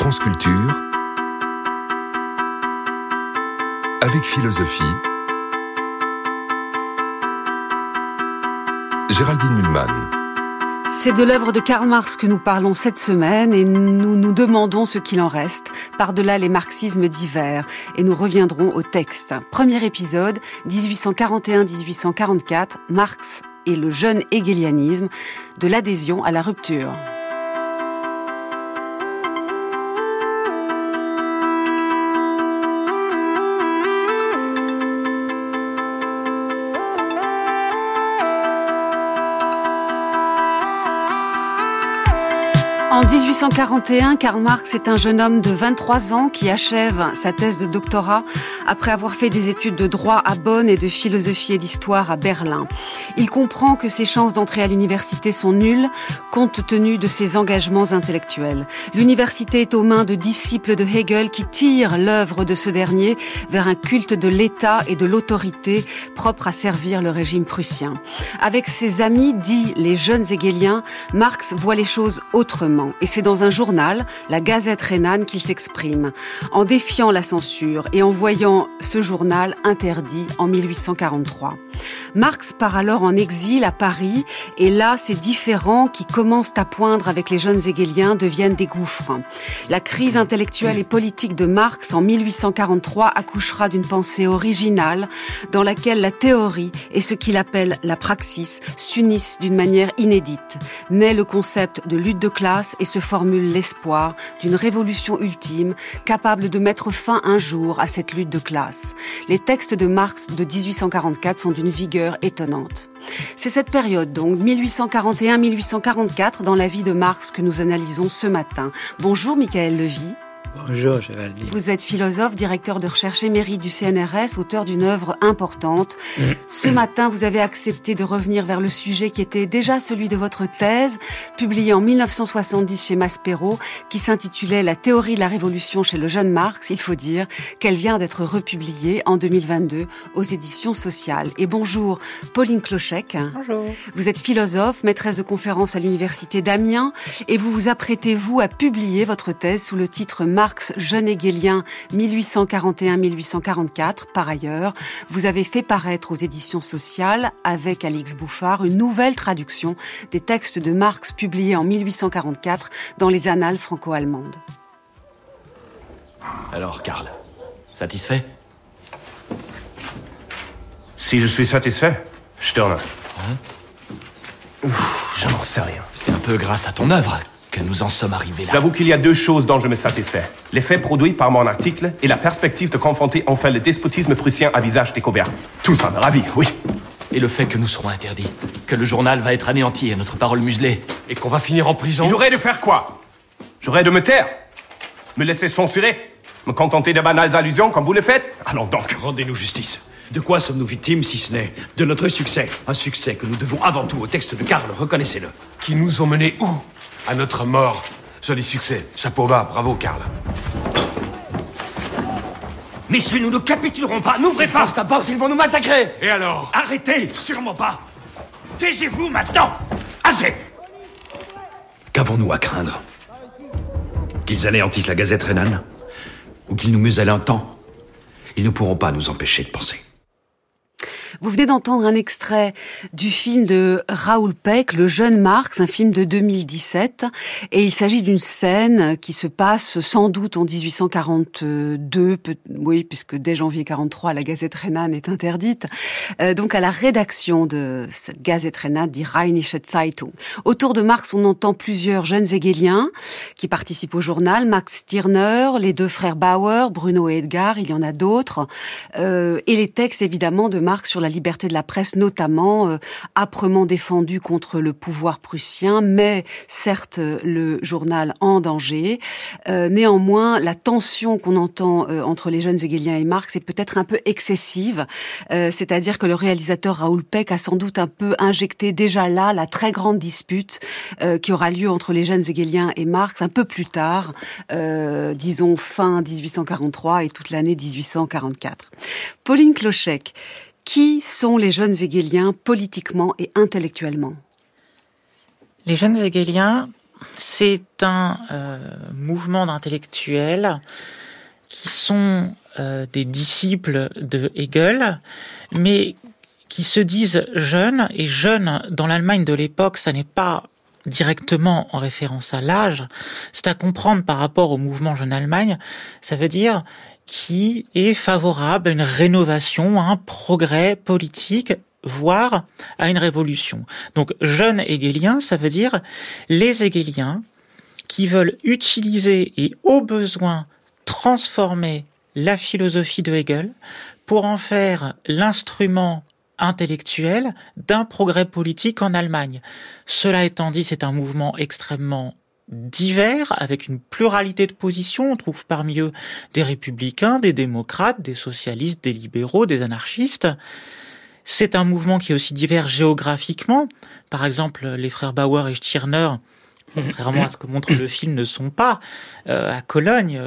France Culture avec philosophie. Géraldine Mühlmann. C'est de l'œuvre de Karl Marx que nous parlons cette semaine et nous nous demandons ce qu'il en reste, par-delà les marxismes divers. Et nous reviendrons au texte. Premier épisode, 1841-1844, Marx et le jeune hegelianisme, de l'adhésion à la rupture. En 1841, Karl Marx est un jeune homme de 23 ans qui achève sa thèse de doctorat après avoir fait des études de droit à Bonn et de philosophie et d'histoire à Berlin. Il comprend que ses chances d'entrer à l'université sont nulles compte tenu de ses engagements intellectuels. L'université est aux mains de disciples de Hegel qui tirent l'œuvre de ce dernier vers un culte de l'État et de l'autorité propre à servir le régime prussien. Avec ses amis, dits les jeunes hegeliens, Marx voit les choses autrement. Et c'est dans un journal, la Gazette rhénane, qu'il s'exprime, en défiant la censure et en voyant ce journal interdit en 1843. Marx part alors en exil à Paris, et là, ces différends qui commencent à poindre avec les jeunes hegeliens deviennent des gouffres. La crise intellectuelle et politique de Marx en 1843 accouchera d'une pensée originale dans laquelle la théorie et ce qu'il appelle la praxis s'unissent d'une manière inédite. Naît le concept de lutte de classe et se formule l'espoir d'une révolution ultime capable de mettre fin un jour à cette lutte de classe. Les textes de Marx de 1844 sont d'une vigueur étonnante. C'est cette période, donc, 1841-1844, dans la vie de Marx que nous analysons ce matin. Bonjour Michael Levy. Bonjour Géraldine. Vous êtes philosophe, directeur de recherche émérite du CNRS, auteur d'une œuvre importante. Ce matin, vous avez accepté de revenir vers le sujet qui était déjà celui de votre thèse, publiée en 1970 chez Maspero, qui s'intitulait « La théorie de la révolution chez le jeune Marx ». Il faut dire qu'elle vient d'être republiée en 2022 aux éditions Sociales. Et bonjour Pauline Kloschek. Bonjour. Vous êtes philosophe, maîtresse de conférences à l'université d'Amiens, et vous vous apprêtez, vous, à publier votre thèse sous le titre « Marx, jeune hegelien, 1841-1844. Par ailleurs, vous avez fait paraître aux éditions Sociales, avec Alix Bouffard, une nouvelle traduction des textes de Marx publiés en 1844 dans les Annales franco-allemandes. Alors, Karl, satisfait ? Si je suis satisfait, Stirner. Je n'en sais rien. C'est un peu grâce à ton œuvre que nous en sommes arrivés là. J'avoue qu'il y a deux choses dont je me satisfais. Les faits produits par mon article et la perspective de confronter enfin le despotisme prussien à visage découvert. Tout ça me ravit, oui. Et le fait que nous serons interdits, que le journal va être anéanti et notre parole muselée. Et qu'on va finir en prison. J'aurais de faire quoi ? J'aurais de me taire ? Me laisser censurer ? Me contenter de banales allusions comme vous le faites ? Allons donc. Rendez-nous justice. De quoi sommes-nous victimes si ce n'est de notre succès ? Un succès que nous devons avant tout au texte de Karl, reconnaissez-le. Qui nous ont menés où ? À notre mort. Joli succès. Chapeau bas, bravo Karl. Messieurs, nous ne capitulerons pas, n'ouvrez pas cette porte, ils vont nous massacrer. Et alors ? Arrêtez, sûrement pas. Taisez-vous maintenant. Assez. Qu'avons-nous à craindre ? Qu'ils anéantissent la Gazette rhénane ? Ou qu'ils nous musellent un temps ? Ils ne pourront pas nous empêcher de penser. Vous venez d'entendre un extrait du film de Raoul Peck, Le jeune Marx, un film de 2017. Et il s'agit d'une scène qui se passe sans doute en 1842, oui, puisque dès janvier 43, la Gazette rhénane est interdite. Donc à la rédaction de cette Gazette rhénane, die Rheinische Zeitung. Autour de Marx, on entend plusieurs jeunes hegeliens qui participent au journal. Max Stirner, les deux frères Bauer, Bruno et Edgar, il y en a d'autres. Et les textes, évidemment, de Marx sur la liberté de la presse, notamment âprement défendue contre le pouvoir prussien, mais certes le journal en danger. Néanmoins, la tension qu'on entend entre les jeunes hegeliens et Marx est peut-être un peu excessive, c'est-à-dire que le réalisateur Raoul Peck a sans doute un peu injecté déjà là la très grande dispute qui aura lieu entre les jeunes hegeliens et Marx un peu plus tard, disons fin 1843 et toute l'année 1844. Pauline Kloschek, qui sont les jeunes hegeliens politiquement et intellectuellement ? Les jeunes hegeliens, c'est un mouvement d'intellectuels qui sont des disciples de Hegel, mais qui se disent jeunes, et jeunes dans l'Allemagne de l'époque, ça n'est pas directement en référence à l'âge, c'est à comprendre par rapport au mouvement Jeune Allemagne, ça veut dire qui est favorable à une rénovation, à un progrès politique, voire à une révolution. Donc jeunes hegeliens, ça veut dire les hegeliens qui veulent utiliser et au besoin transformer la philosophie de Hegel pour en faire l'instrument intellectuel d'un progrès politique en Allemagne. Cela étant dit, c'est un mouvement extrêmement divers, avec une pluralité de positions. On trouve parmi eux des républicains, des démocrates, des socialistes, des libéraux, des anarchistes. C'est un mouvement qui est aussi divers géographiquement. Par exemple, les frères Bauer et Stirner, contrairement à ce que montre le film, ne sont pas à Cologne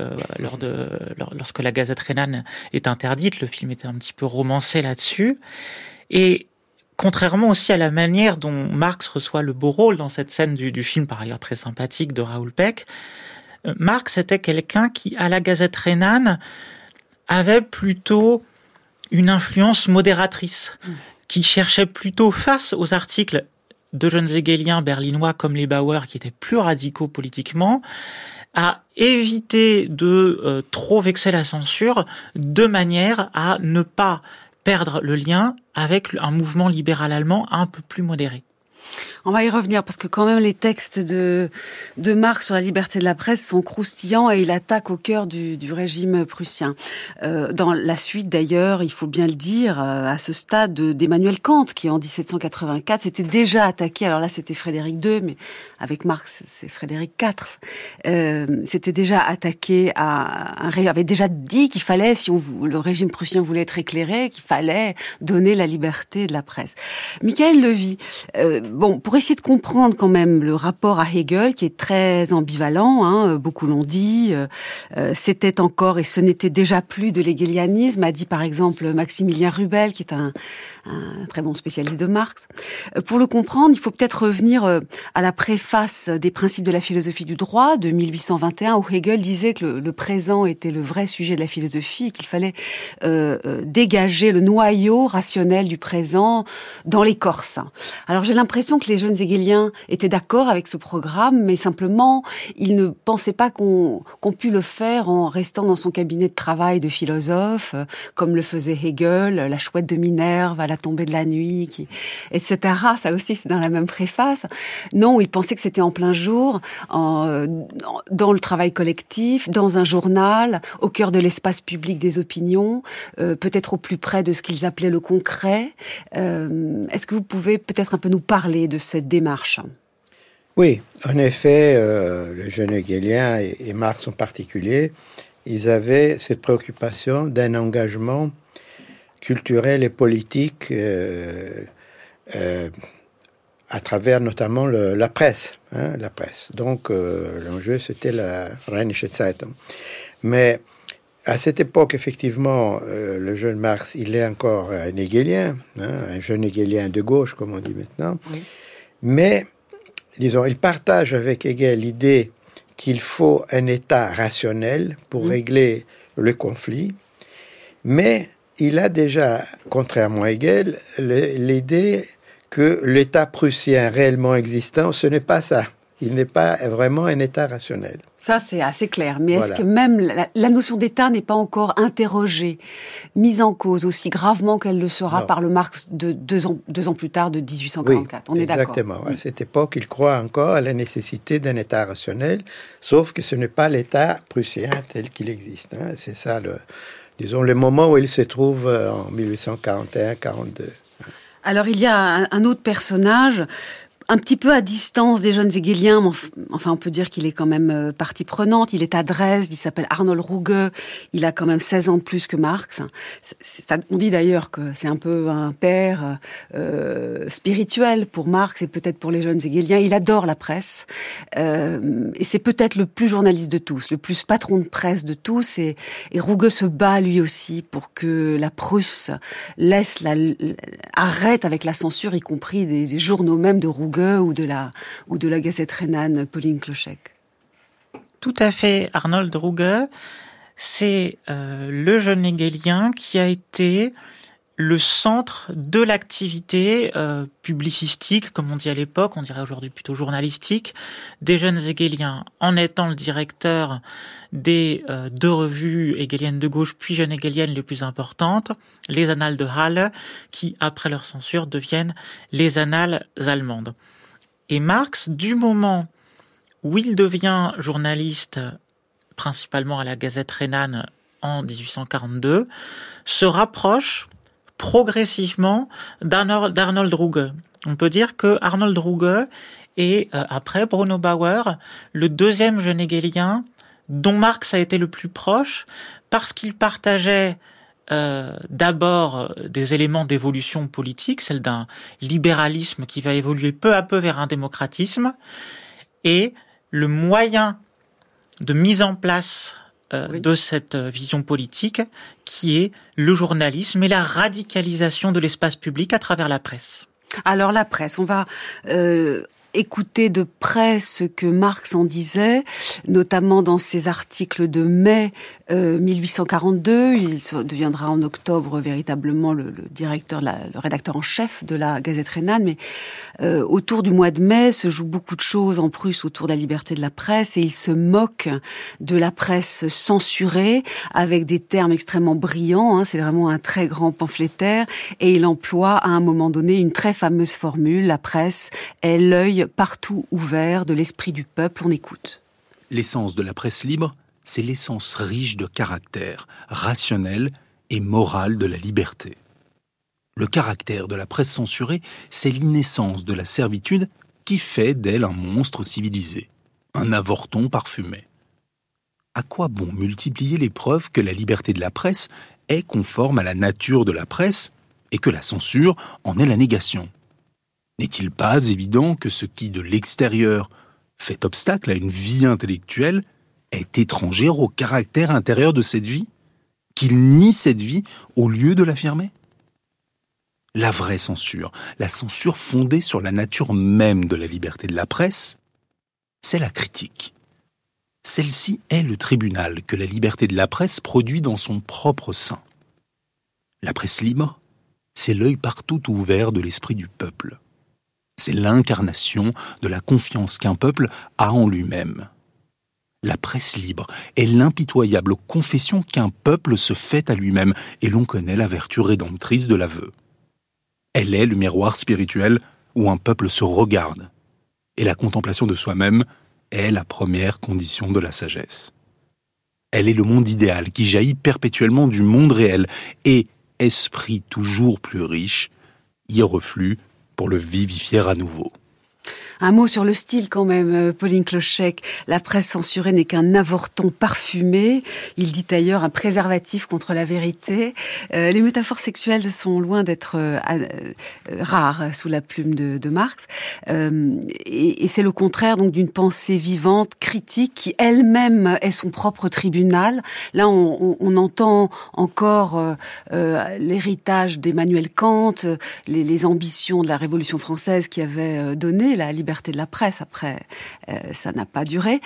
lorsque la Gazette rhénane est interdite. Le film était un petit peu romancé là-dessus. Et contrairement aussi à la manière dont Marx reçoit le beau rôle dans cette scène du film, par ailleurs très sympathique, de Raoul Peck, Marx était quelqu'un qui, à la Gazette rhénane, avait plutôt une influence modératrice, qui cherchait plutôt, face aux articles de jeunes hegeliens berlinois comme les Bauer, qui étaient plus radicaux politiquement, à éviter de trop vexer la censure, de manière à ne pas perdre le lien avec un mouvement libéral allemand un peu plus modéré. On va y revenir parce que quand même les textes de Marx sur la liberté de la presse sont croustillants et il attaque au cœur du régime prussien. Dans la suite d'ailleurs, il faut bien le dire, à ce stade d'Emmanuel Kant qui en 1784 s'était déjà attaqué, alors là c'était Frédéric II, mais avec Marx c'est Frédéric IV, s'était déjà attaqué avait déjà dit qu'il fallait, si le régime prussien voulait être éclairé, qu'il fallait donner la liberté de la presse. Michael Levy, pour essayer de comprendre quand même le rapport à Hegel, qui est très ambivalent, beaucoup l'ont dit, c'était encore et ce n'était déjà plus de l'hegelianisme, a dit par exemple Maximilien Rubel, qui est un très bon spécialiste de Marx. Pour le comprendre, il faut peut-être revenir à la préface des principes de la philosophie du droit de 1821, où Hegel disait que le présent était le vrai sujet de la philosophie et qu'il fallait dégager le noyau rationnel du présent dans l'écorce. Alors j'ai l'impression que les jeunes hegeliens étaient d'accord avec ce programme, mais simplement, ils ne pensaient pas qu'on pût le faire en restant dans son cabinet de travail de philosophe, comme le faisait Hegel, la chouette de Minerve, à la tombée de la nuit, etc. Ça aussi, c'est dans la même préface. Non, ils pensaient que c'était en plein jour, dans le travail collectif, dans un journal, au cœur de l'espace public des opinions, peut-être au plus près de ce qu'ils appelaient le concret. Est-ce que vous pouvez peut-être un peu nous parler de cette démarche? Oui, en effet, les jeunes hegeliens et Marx en particulier, ils avaient cette préoccupation d'un engagement culturel et politique à travers notamment la presse. La presse. Donc, l'enjeu, c'était la Rheinische Zeitung. Mais à cette époque, effectivement, le jeune Marx, il est encore un hegelien, un jeune hegelien de gauche, comme on dit maintenant. Oui. Mais, disons, il partage avec Hegel l'idée qu'il faut un État rationnel pour régler le conflit. Mais il a déjà, contrairement à Hegel, l'idée que l'État prussien réellement existant, ce n'est pas ça. Il n'est pas vraiment un État rationnel. Ça, c'est assez clair. Mais est-ce que même la notion d'État n'est pas encore interrogée, mise en cause aussi gravement qu'elle le sera par le Marx de deux ans plus tard, de 1844 ? Oui, on est d'accord. Exactement. À cette époque, il croit encore à la nécessité d'un État rationnel, sauf que ce n'est pas l'État prussien tel qu'il existe. C'est ça, le moment où il se trouve en 1841-42. Alors, il y a un autre personnage, un petit peu à distance des jeunes hegeliens, mais enfin on peut dire qu'il est quand même partie prenante. Il est à Dresde, il s'appelle Arnold Ruge, il a quand même 16 ans de plus que Marx. On dit d'ailleurs que c'est un peu un père spirituel pour Marx et peut-être pour les jeunes hegeliens. Il adore la presse et c'est peut-être le plus journaliste de tous, le plus patron de presse de tous. Et Ruge se bat lui aussi pour que la Prusse arrête avec la censure, y compris des journaux même de Ruge. Druge ou de la Gazette rhénane, Pauline Kloschek. Tout à fait, Arnold Druge, c'est le jeune hegelien qui a été le centre de l'activité publicistique, comme on dit à l'époque, on dirait aujourd'hui plutôt journalistique, des jeunes hegeliens, en étant le directeur des 2 revues hegeliennes de gauche, puis jeunes hegeliennes les plus importantes, les Annales de Halle, qui, après leur censure, deviennent les Annales allemandes. Et Marx, du moment où il devient journaliste, principalement à la Gazette rhénane en 1842, se rapproche progressivement d'Arnold Druge. On peut dire que Arnold Druge est, après Bruno Bauer, le 2e jeune hegelien dont Marx a été le plus proche, parce qu'il partageait d'abord des éléments d'évolution politique, celle d'un libéralisme qui va évoluer peu à peu vers un démocratisme, et le moyen de mise en place de cette vision politique qui est le journalisme et la radicalisation de l'espace public à travers la presse. Alors la presse, on va écouter de près ce que Marx en disait, notamment dans ses articles de mai 1842. Il deviendra en octobre véritablement le directeur, le rédacteur en chef de la Gazette rhénane. Mais autour du mois de mai se jouent beaucoup de choses en Prusse autour de la liberté de la presse, et il se moque de la presse censurée avec des termes extrêmement brillants. C'est vraiment un très grand pamphlétaire, et il emploie à un moment donné une très fameuse formule: la presse est l'œil partout ouvert de l'esprit du peuple. On écoute. L'essence de la presse libre, c'est l'essence riche de caractère, rationnel et moral de la liberté. Le caractère de la presse censurée, c'est l'innaissance de la servitude qui fait d'elle un monstre civilisé, un avorton parfumé. À quoi bon multiplier les preuves que la liberté de la presse est conforme à la nature de la presse et que la censure en est la négation ? N'est-il pas évident que ce qui, de l'extérieur, fait obstacle à une vie intellectuelle est étranger au caractère intérieur de cette vie, qu'il nie cette vie au lieu de l'affirmer ? La vraie censure, la censure fondée sur la nature même de la liberté de la presse, c'est la critique. Celle-ci est le tribunal que la liberté de la presse produit dans son propre sein. La presse libre, c'est l'œil partout ouvert de l'esprit du peuple. C'est l'incarnation de la confiance qu'un peuple a en lui-même. La presse libre est l'impitoyable confession qu'un peuple se fait à lui-même, et l'on connaît la vertu rédemptrice de l'aveu. Elle est le miroir spirituel où un peuple se regarde, et la contemplation de soi-même est la première condition de la sagesse. Elle est le monde idéal qui jaillit perpétuellement du monde réel, et, esprit toujours plus riche, y reflue pour le vivifier à nouveau. Un mot sur le style quand même, Pauline Kloschek. La presse censurée n'est qu'un avorton parfumé. Il dit ailleurs un préservatif contre la vérité. Les métaphores sexuelles sont loin d'être rares sous la plume de Marx. Et c'est le contraire donc d'une pensée vivante, critique, qui elle-même est son propre tribunal. Là, on entend encore l'héritage d'Emmanuel Kant, les ambitions de la Révolution française qui avaient donné la liberté de la presse. Après, ça n'a pas duré.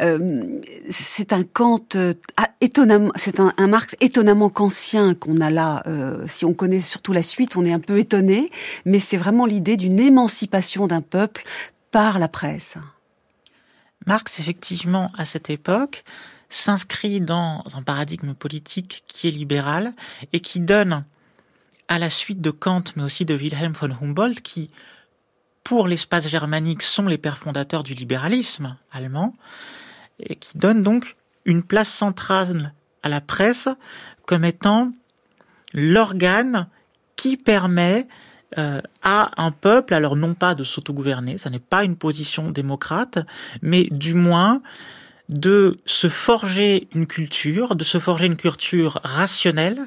C'est un Kant étonnamment, c'est un Marx étonnamment kantien qu'on a là. Si on connaît surtout la suite, on est un peu étonné, mais c'est vraiment l'idée d'une émancipation d'un peuple par la presse. Marx, effectivement, à cette époque, s'inscrit dans un paradigme politique qui est libéral et qui donne, à la suite de Kant, mais aussi de Wilhelm von Humboldt, qui pour l'espace germanique sont les pères fondateurs du libéralisme allemand, et qui donne donc une place centrale à la presse comme étant l'organe qui permet à un peuple, alors non pas de s'autogouverner, ça n'est pas une position démocrate, mais du moins de se forger une culture rationnelle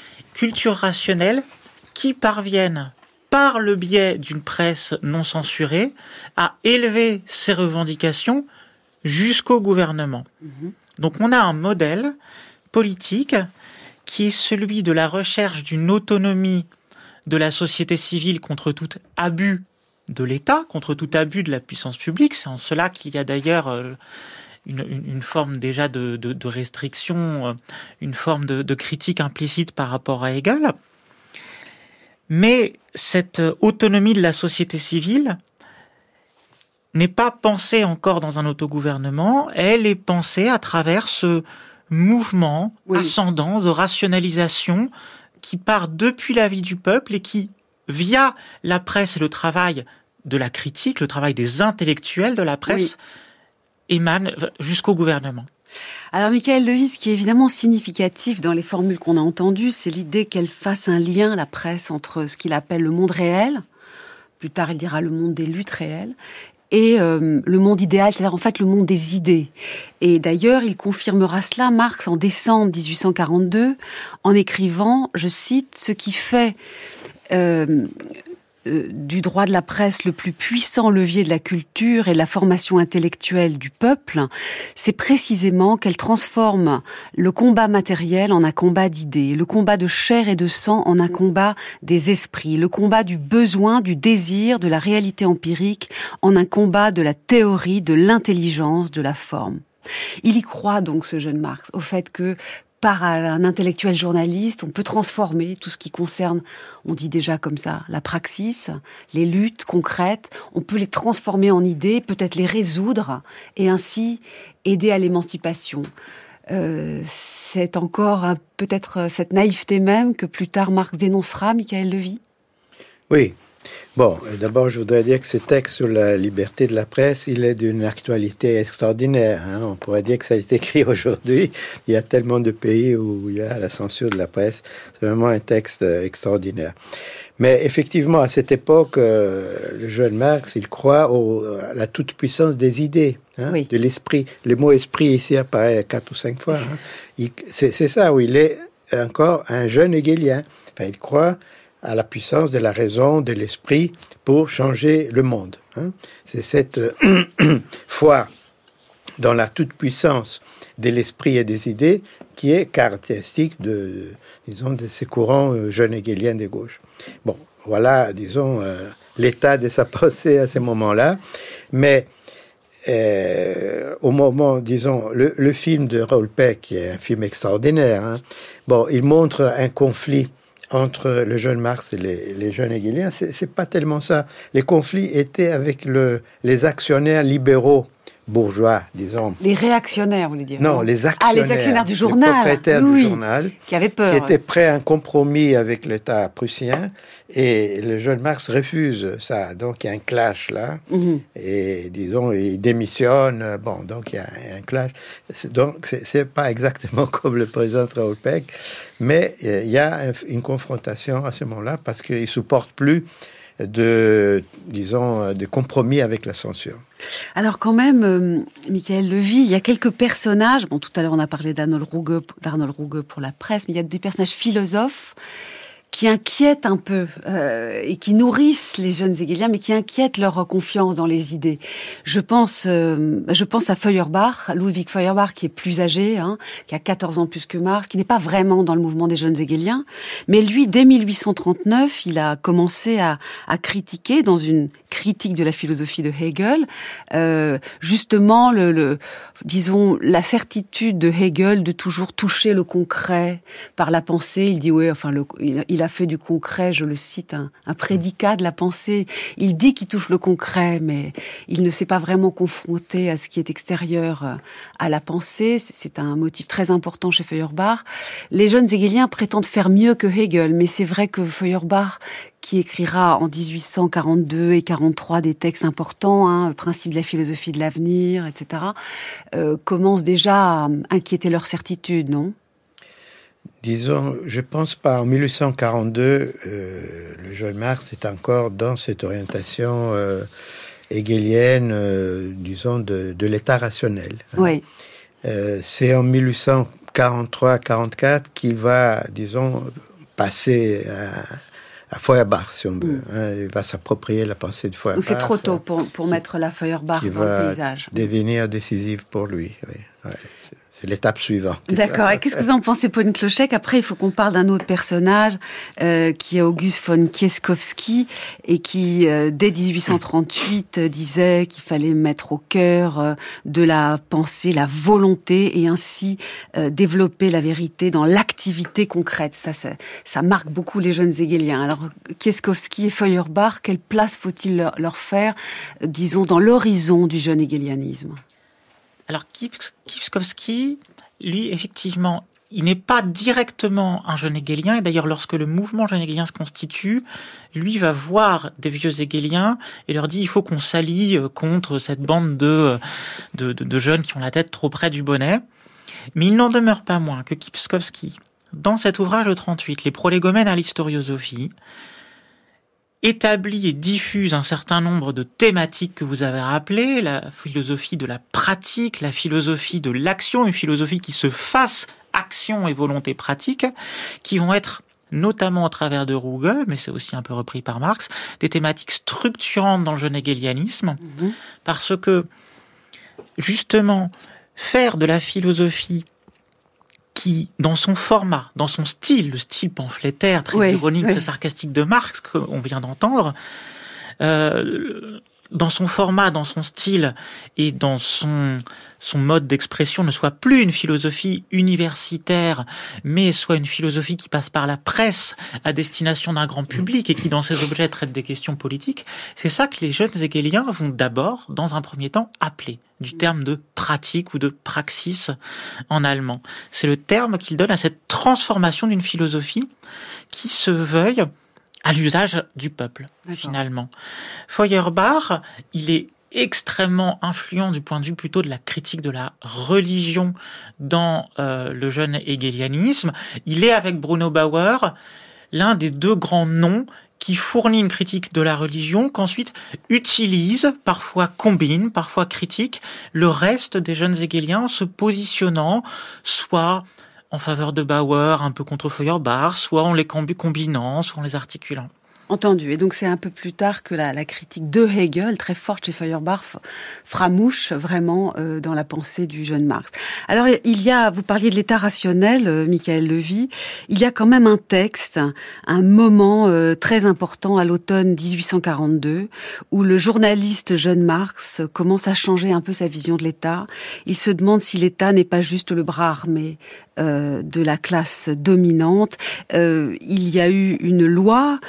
qui parvienne par le biais d'une presse non censurée, à élever ses revendications jusqu'au gouvernement. Donc on a un modèle politique qui est celui de la recherche d'une autonomie de la société civile contre tout abus de l'État, contre tout abus de la puissance publique. C'est en cela qu'il y a d'ailleurs une forme déjà de restriction, une forme de critique implicite par rapport à Hegel. Mais cette autonomie de la société civile n'est pas pensée encore dans un autogouvernement, elle est pensée à travers ce mouvement ascendant de rationalisation qui part depuis la vie du peuple et qui, via la presse et le travail de la critique, le travail des intellectuels de la presse, émane jusqu'au gouvernement. Alors, Michael Levy, ce qui est évidemment significatif dans les formules qu'on a entendues, c'est l'idée qu'elle fasse un lien, la presse, entre ce qu'il appelle le monde réel, plus tard il dira le monde des luttes réelles, et le monde idéal, c'est-à-dire en fait le monde des idées. Et d'ailleurs, il confirmera cela, Marx, en décembre 1842, en écrivant, je cite, « Ce qui fait du droit de la presse le plus puissant levier de la culture et de la formation intellectuelle du peuple, c'est précisément qu'elle transforme le combat matériel en un combat d'idées, le combat de chair et de sang en un combat des esprits, le combat du besoin, du désir, de la réalité empirique en un combat de la théorie, de l'intelligence, de la forme. » Il y croit donc, ce jeune Marx, au fait que par un intellectuel journaliste, on peut transformer tout ce qui concerne, on dit déjà comme ça, la praxis, les luttes concrètes, on peut les transformer en idées, peut-être les résoudre, et ainsi aider à l'émancipation. C'est encore peut-être cette naïveté même que plus tard Marx dénoncera, Michael Levy ? Oui. Bon, d'abord, je voudrais dire que ce texte sur la liberté de la presse, il est d'une actualité extraordinaire. On pourrait dire que ça a été écrit aujourd'hui. Il y a tellement de pays où il y a la censure de la presse. C'est vraiment un texte extraordinaire. Mais effectivement, à cette époque, le jeune Marx, il croit à la toute-puissance des idées, de l'esprit. Le mot « esprit » ici apparaît 4 ou 5 fois. C'est ça, où il est encore un jeune hegelien. Enfin, il croit à la puissance de la raison, de l'esprit, pour changer le monde. C'est cette foi dans la toute-puissance de l'esprit et des idées qui est caractéristique de ces courants jeunes hegeliens de gauche. Bon, voilà, l'état de sa pensée à ce moment-là. Mais au moment, le film de Raoul Peck, qui est un film extraordinaire, il montre un conflit entre le jeune Marx et les jeunes hegeliens. C'est pas tellement ça. Les conflits étaient avec les actionnaires libéraux bourgeois, disons. Les réactionnaires, vous voulez dire? Non, les actionnaires. Ah, les actionnaires du journal. Les propriétaires du journal. Qui avaient peur. Qui étaient prêts à un compromis avec l'État prussien. Et le jeune Marx refuse ça. Donc, il y a un clash là. Et, il démissionne. Bon, donc, il y a un clash. Donc, c'est pas exactement comme le président Raoul Peck. Mais il y a une confrontation à ce moment-là parce qu'il ne supporte plus de compromis avec la censure. Alors quand même, Michael Levy, il y a quelques personnages, tout à l'heure on a parlé d'Arnold Ruge pour la presse, mais il y a des personnages philosophes qui inquiètent un peu et qui nourrissent les jeunes hegeliens, mais qui inquiètent leur confiance dans les idées. Je pense à Feuerbach, Ludwig Feuerbach, qui est plus âgé, qui a 14 ans plus que Marx, qui n'est pas vraiment dans le mouvement des jeunes hegeliens, mais lui, dès 1839, il a commencé à critiquer, dans une critique de la philosophie de Hegel, justement la certitude de Hegel de toujours toucher le concret par la pensée. Il dit il a fait du concret, je le cite, un prédicat de la pensée. Il dit qu'il touche le concret, mais il ne s'est pas vraiment confronté à ce qui est extérieur à la pensée. C'est un motif très important chez Feuerbach. Les jeunes hegeliens prétendent faire mieux que Hegel, mais c'est vrai que Feuerbach, qui écrira en 1842 et 43 des textes importants, Principe de la philosophie de l'avenir, etc., commence déjà à inquiéter leur certitude, non ? Disons, je pense pas. En 1842, le jeune Marx est encore dans cette orientation hegelienne, de l'état rationnel. Oui. C'est en 1843-44 qu'il va, passer à Feuerbach, si on veut. Il va s'approprier la pensée de Feuerbach. Donc c'est trop tôt pour mettre la Feuerbach dans le paysage. Qui va devenir décisive pour lui, oui. Ouais, c'est l'étape suivante. D'accord. Et qu'est-ce que vous en pensez, Pauline Clochec? Après, il faut qu'on parle d'un autre personnage qui est August von Kieskowski et qui, dès 1838, disait qu'il fallait mettre au cœur de la pensée la volonté et ainsi développer la vérité dans l'activité concrète. Ça marque beaucoup les jeunes hegeliens. Alors, Kieskowski et Feuerbach, quelle place faut-il leur faire, disons, dans l'horizon du jeune hegelianisme? Alors, Kieskowski, lui, effectivement, il n'est pas directement un jeune hegelien. Et d'ailleurs, lorsque le mouvement jeune hegelien se constitue, lui va voir des vieux hegeliens et leur dit il faut qu'on s'allie contre cette bande de jeunes qui ont la tête trop près du bonnet. Mais il n'en demeure pas moins que Kieskowski, dans cet ouvrage de 38, Les prolégomènes à l'historiosophie, établit et diffuse un certain nombre de thématiques que vous avez rappelées, la philosophie de la pratique, la philosophie de l'action, une philosophie qui se fasse action et volonté pratique, qui vont être, notamment au travers de Ruge, mais c'est aussi un peu repris par Marx, des thématiques structurantes dans le jeune hegelianisme, parce que, justement, faire de la philosophie qui, dans son format, dans son style, le style pamphlétaire, très ironique, très sarcastique de Marx, qu'on vient d'entendre, dans son format, dans son style et dans son mode d'expression ne soit plus une philosophie universitaire, mais soit une philosophie qui passe par la presse à destination d'un grand public et qui, dans ses objets, traite des questions politiques, c'est ça que les jeunes hegeliens vont d'abord, dans un premier temps, appeler du terme de pratique ou de praxis en allemand. C'est le terme qu'ils donnent à cette transformation d'une philosophie qui se veuille à l'usage du peuple, finalement. Feuerbach, il est extrêmement influent du point de vue plutôt de la critique de la religion dans le jeune hegelianisme. Il est, avec Bruno Bauer, l'un des deux grands noms qui fournit une critique de la religion, qu'ensuite utilise, parfois combine, parfois critique, le reste des jeunes hegeliens, se positionnant soit en faveur de Bauer, un peu contre Feuerbach, soit en les combinant, soit en les articulant. Entendu. Et donc c'est un peu plus tard que la critique de Hegel, très forte chez Feuerbach, fera mouche vraiment dans la pensée du jeune Marx. Alors il y a, vous parliez de l'état rationnel, Michael Levy, il y a quand même un texte, un moment très important à l'automne 1842, où le journaliste jeune Marx commence à changer un peu sa vision de l'état. Il se demande si l'état n'est pas juste le bras armé de la classe dominante. Il y a eu une loi,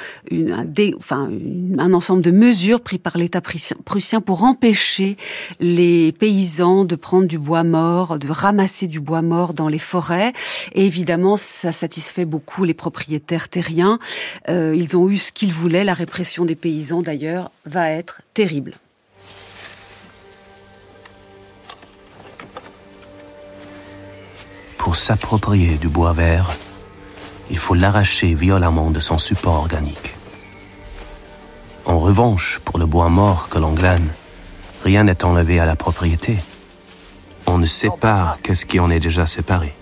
un ensemble de mesures prises par l'État prussien pour empêcher les paysans de prendre du bois mort, de ramasser du bois mort dans les forêts. Et évidemment, ça satisfait beaucoup les propriétaires terriens. Ils ont eu ce qu'ils voulaient. La répression des paysans, d'ailleurs, va être terrible. Pour s'approprier du bois vert, il faut l'arracher violemment de son support organique. En revanche, pour le bois mort que l'on glane, rien n'est enlevé à la propriété. On ne sépare que ce qui en est déjà séparé.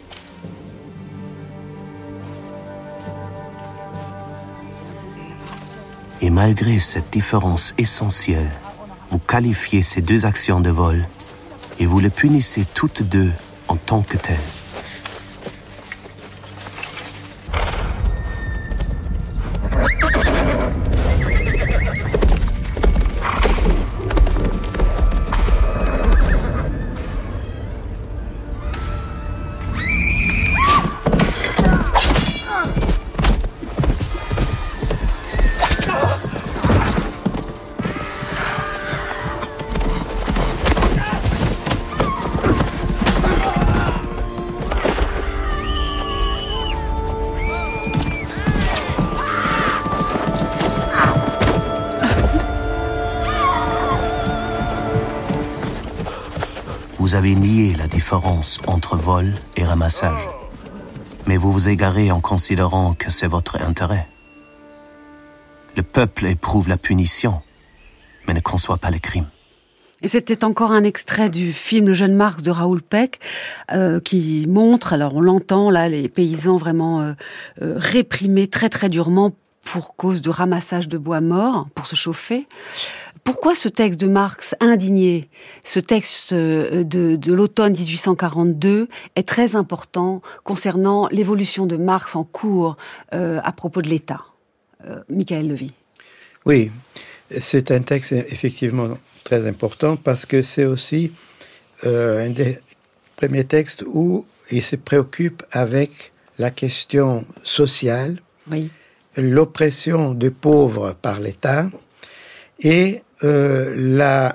Et malgré cette différence essentielle, vous qualifiez ces deux actions de vol et vous les punissez toutes deux en tant que telles. Vous avez nié la différence entre vol et ramassage, mais vous vous égarez en considérant que c'est votre intérêt. Le peuple éprouve la punition, mais ne conçoit pas le crime. Et c'était encore un extrait du film Le jeune Marx de Raoul Peck qui montre, alors on l'entend là, les paysans vraiment réprimés très très durement pour cause de ramassage de bois mort pour se chauffer. Pourquoi ce texte de Marx indigné, ce texte de l'automne 1842 est très important concernant l'évolution de Marx en cours à propos de l'État? Michael Levy. Oui, c'est un texte effectivement très important parce que c'est aussi un des premiers textes où il se préoccupe avec la question sociale, oui, l'oppression des pauvres par l'État et la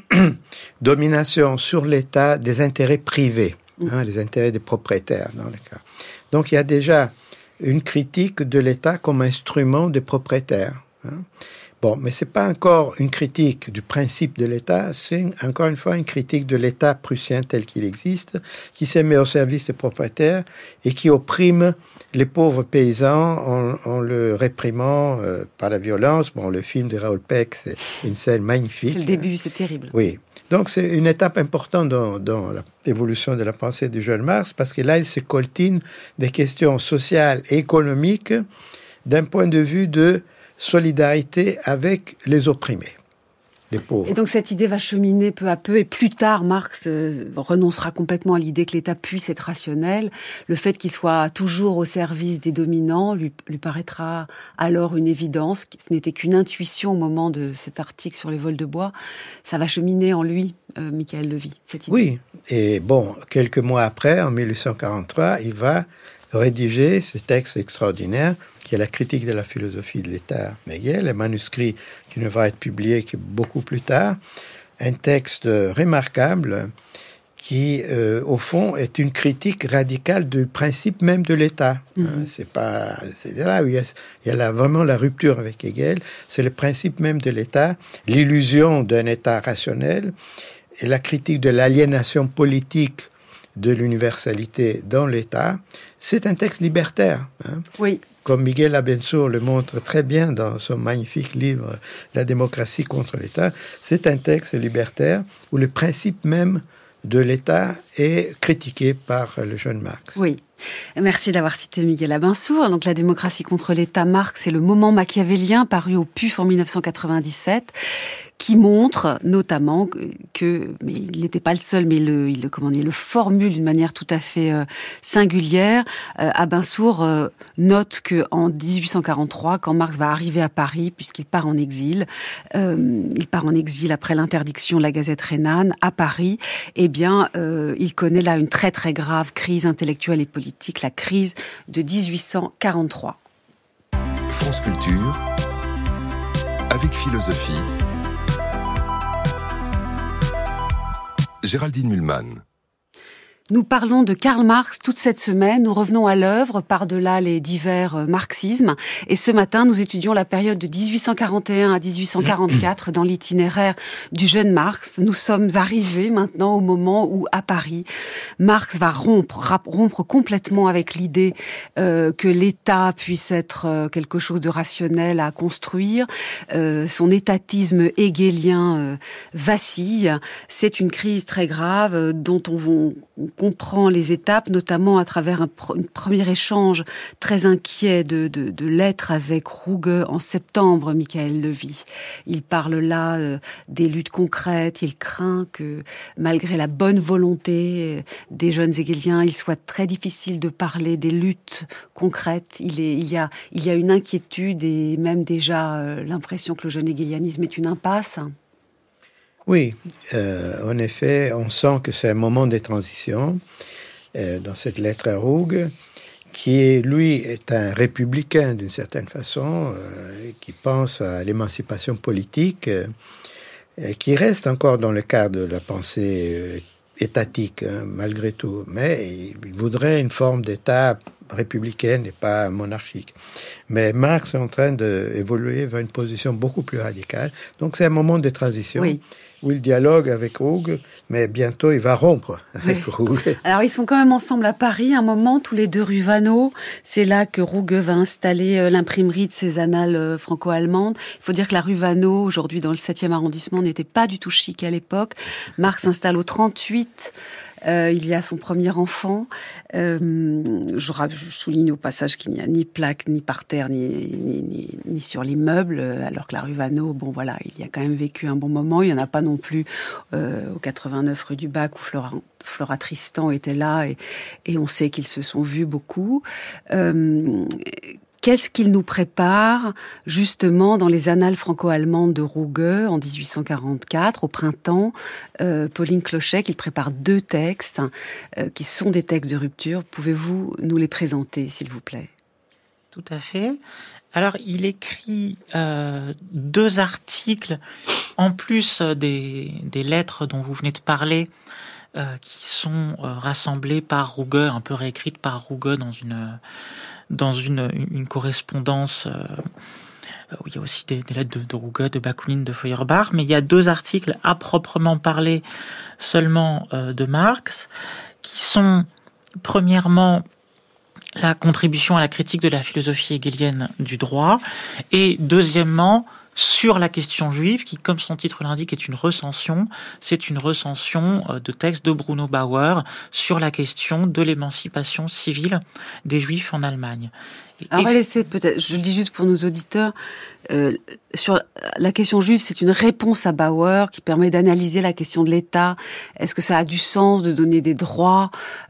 domination sur l'État des intérêts privés, les intérêts des propriétaires dans le cas. Donc il y a déjà une critique de l'État comme instrument des propriétaires. Bon, mais c'est pas encore une critique du principe de l'État, c'est encore une fois une critique de l'État prussien tel qu'il existe, qui se met au service des propriétaires et qui opprime les pauvres paysans en le réprimant par la violence. Bon, le film de Raoul Peck, c'est une scène magnifique. C'est le début, c'est terrible. Oui. Donc, c'est une étape importante dans l'évolution de la pensée du jeune Marx, parce que là, il se coltine des questions sociales et économiques d'un point de vue de solidarité avec les opprimés, les pauvres. Et donc cette idée va cheminer peu à peu, et plus tard, Marx renoncera complètement à l'idée que l'État puisse être rationnel. Le fait qu'il soit toujours au service des dominants lui paraîtra alors une évidence. Ce n'était qu'une intuition au moment de cet article sur les vols de bois. Ça va cheminer en lui, Michael Levy, cette idée. Oui, et bon, quelques mois après, en 1843, il va rédiger ce texte extraordinaire qui est la critique de la philosophie de l'État Hegel, un manuscrit qui ne va être publié que beaucoup plus tard, un texte remarquable qui, au fond, est une critique radicale du principe même de l'État. C'est là où il y a vraiment la rupture avec Hegel, c'est le principe même de l'État, l'illusion d'un État rationnel et la critique de l'aliénation politique de l'universalité dans l'État. C'est un texte libertaire. Oui. Comme Miguel Abensour le montre très bien dans son magnifique livre « La démocratie contre l'État », c'est un texte libertaire où le principe même de l'État est critiqué par le jeune Marx. Oui. Merci d'avoir cité Miguel Abensour. Donc, La démocratie contre l'État, Marx, c'est le moment machiavélien paru au PUF en 1997, qui montre notamment que, mais il n'était pas le seul, mais il le formule d'une manière tout à fait singulière. Abensour note que en 1843, quand Marx va arriver à Paris, puisqu'il part en exil, après l'interdiction de la Gazette rhénane à Paris, eh bien, il connaît là une très très grave crise intellectuelle et politique, la crise de 1843. France Culture, avec philosophie. Géraldine Mühlmann. Nous parlons de Karl Marx toute cette semaine. Nous revenons à l'œuvre par-delà les divers marxismes. Et ce matin, nous étudions la période de 1841 à 1844 dans l'itinéraire du jeune Marx. Nous sommes arrivés maintenant au moment où, à Paris, Marx va rompre complètement avec l'idée que l'État puisse être quelque chose de rationnel à construire. Son étatisme hegelien vacille. C'est une crise très grave dont on comprend les étapes, notamment à travers un premier échange très inquiet de lettres avec Ruge en septembre, Michael Levy. Il parle là des luttes concrètes, il craint que malgré la bonne volonté des jeunes hegeliens, il soit très difficile de parler des luttes concrètes. Il y a une inquiétude et même déjà l'impression que le jeune hegelianisme est une impasse. Oui, en effet, on sent que c'est un moment de transition dans cette lettre à Ruge, qui, lui, est un républicain d'une certaine façon, qui pense à l'émancipation politique, qui reste encore dans le cadre de la pensée étatique, malgré tout, mais il voudrait une forme d'État républicaine et pas monarchique. Mais Marx est en train d'évoluer vers une position beaucoup plus radicale. Donc c'est un moment de transition. Oui. Où il dialogue avec Ruge, mais bientôt il va rompre avec Ruge. Alors ils sont quand même ensemble à Paris, un moment, tous les deux rue Vaneau. C'est là que Ruge va installer l'imprimerie de ses annales franco-allemandes. Il faut dire que la rue Vaneau, aujourd'hui dans le 7e arrondissement, n'était pas du tout chic à l'époque. Marx s'installe au 38 il y a son premier enfant. Je souligne au passage qu'il n'y a ni plaque, ni par terre, ni sur les meubles, alors que la rue Vaneau, bon voilà, il y a quand même vécu un bon moment. Il n'y en a pas non plus au 89 rue du Bac où Flora Tristan était là et on sait qu'ils se sont vus beaucoup. Qu'est-ce qu'il nous prépare justement dans les annales franco-allemandes de Ruge en 1844, au printemps? Pauline Clochec, il prépare 2 textes qui sont des textes de rupture. Pouvez-vous nous les présenter, s'il vous plaît? Tout à fait. Alors, il écrit 2 articles, en plus des lettres dont vous venez de parler, qui sont rassemblées par Ruge, un peu réécrites par Ruge dans une correspondance où il y a aussi des lettres de Ruge, de Bakounine, de Feuerbach, mais il y a 2 articles à proprement parler seulement de Marx, qui sont premièrement la contribution à la critique de la philosophie hegelienne du droit, et deuxièmement sur la question juive, qui, comme son titre l'indique, est une recension. C'est une recension de textes de Bruno Bauer sur la question de l'émancipation civile des Juifs en Allemagne. Alors, on va laisser peut-être, je le dis juste pour nos auditeurs, sur la question juive, c'est une réponse à Bauer qui permet d'analyser la question de l'État. Est-ce que ça a du sens de donner des droits?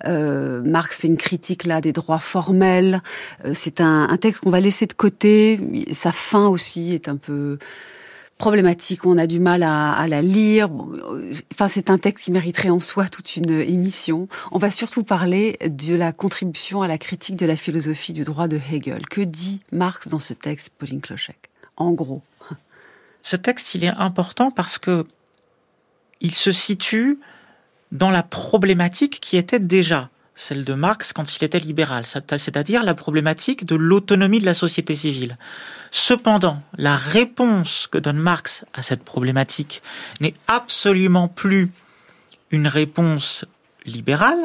Marx fait une critique là des droits formels. C'est un texte qu'on va laisser de côté. Sa fin aussi est un peu problématique, on a du mal à la lire. Enfin, c'est un texte qui mériterait en soi toute une émission. On va surtout parler de la contribution à la critique de la philosophie du droit de Hegel. Que dit Marx dans ce texte, Pauline Clochec? En gros. Ce texte, il est important parce que il se situe dans la problématique qui était déjà celle de Marx quand il était libéral, c'est-à-dire la problématique de l'autonomie de la société civile. Cependant, la réponse que donne Marx à cette problématique n'est absolument plus une réponse libérale,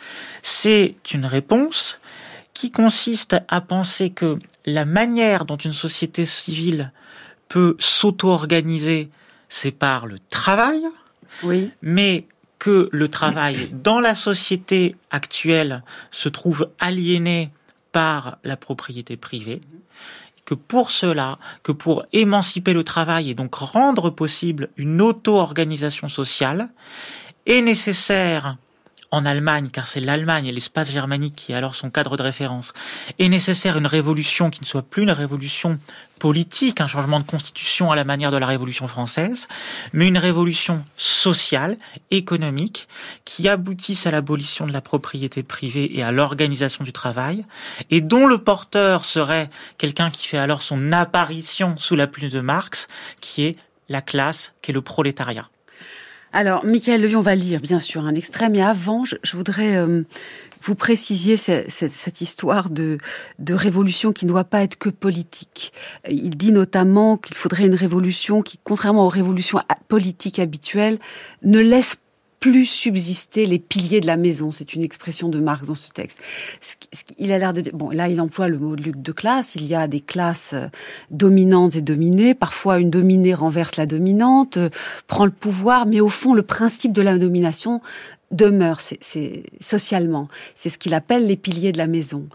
c'est une réponse qui consiste à penser que la manière dont une société civile peut s'auto-organiser, c'est par le travail, oui, mais que le travail dans la société actuelle se trouve aliéné par la propriété privée, que pour cela, que pour émanciper le travail et donc rendre possible une auto-organisation sociale, est nécessaire en Allemagne, car c'est l'Allemagne et l'espace germanique qui est alors son cadre de référence, est nécessaire une révolution qui ne soit plus une révolution politique, un changement de constitution à la manière de la Révolution française, mais une révolution sociale, économique, qui aboutisse à l'abolition de la propriété privée et à l'organisation du travail, et dont le porteur serait quelqu'un qui fait alors son apparition sous la plume de Marx, qui est la classe, qui est le prolétariat. Alors, Michaël Levy, on va lire bien sûr un extrait, mais avant, je voudrais vous précisiez cette histoire de révolution qui ne doit pas être que politique. Il dit notamment qu'il faudrait une révolution qui, contrairement aux révolutions politiques habituelles, ne laisse plus subsister les piliers de la maison. C'est une expression de Marx dans ce texte. Il a l'air de... Bon, là, il emploie le mot de classe. Il y a des classes dominantes et dominées. Parfois, une dominée renverse la dominante, prend le pouvoir, mais au fond, le principe de la domination demeure, c'est socialement. C'est ce qu'il appelle les piliers de la maison.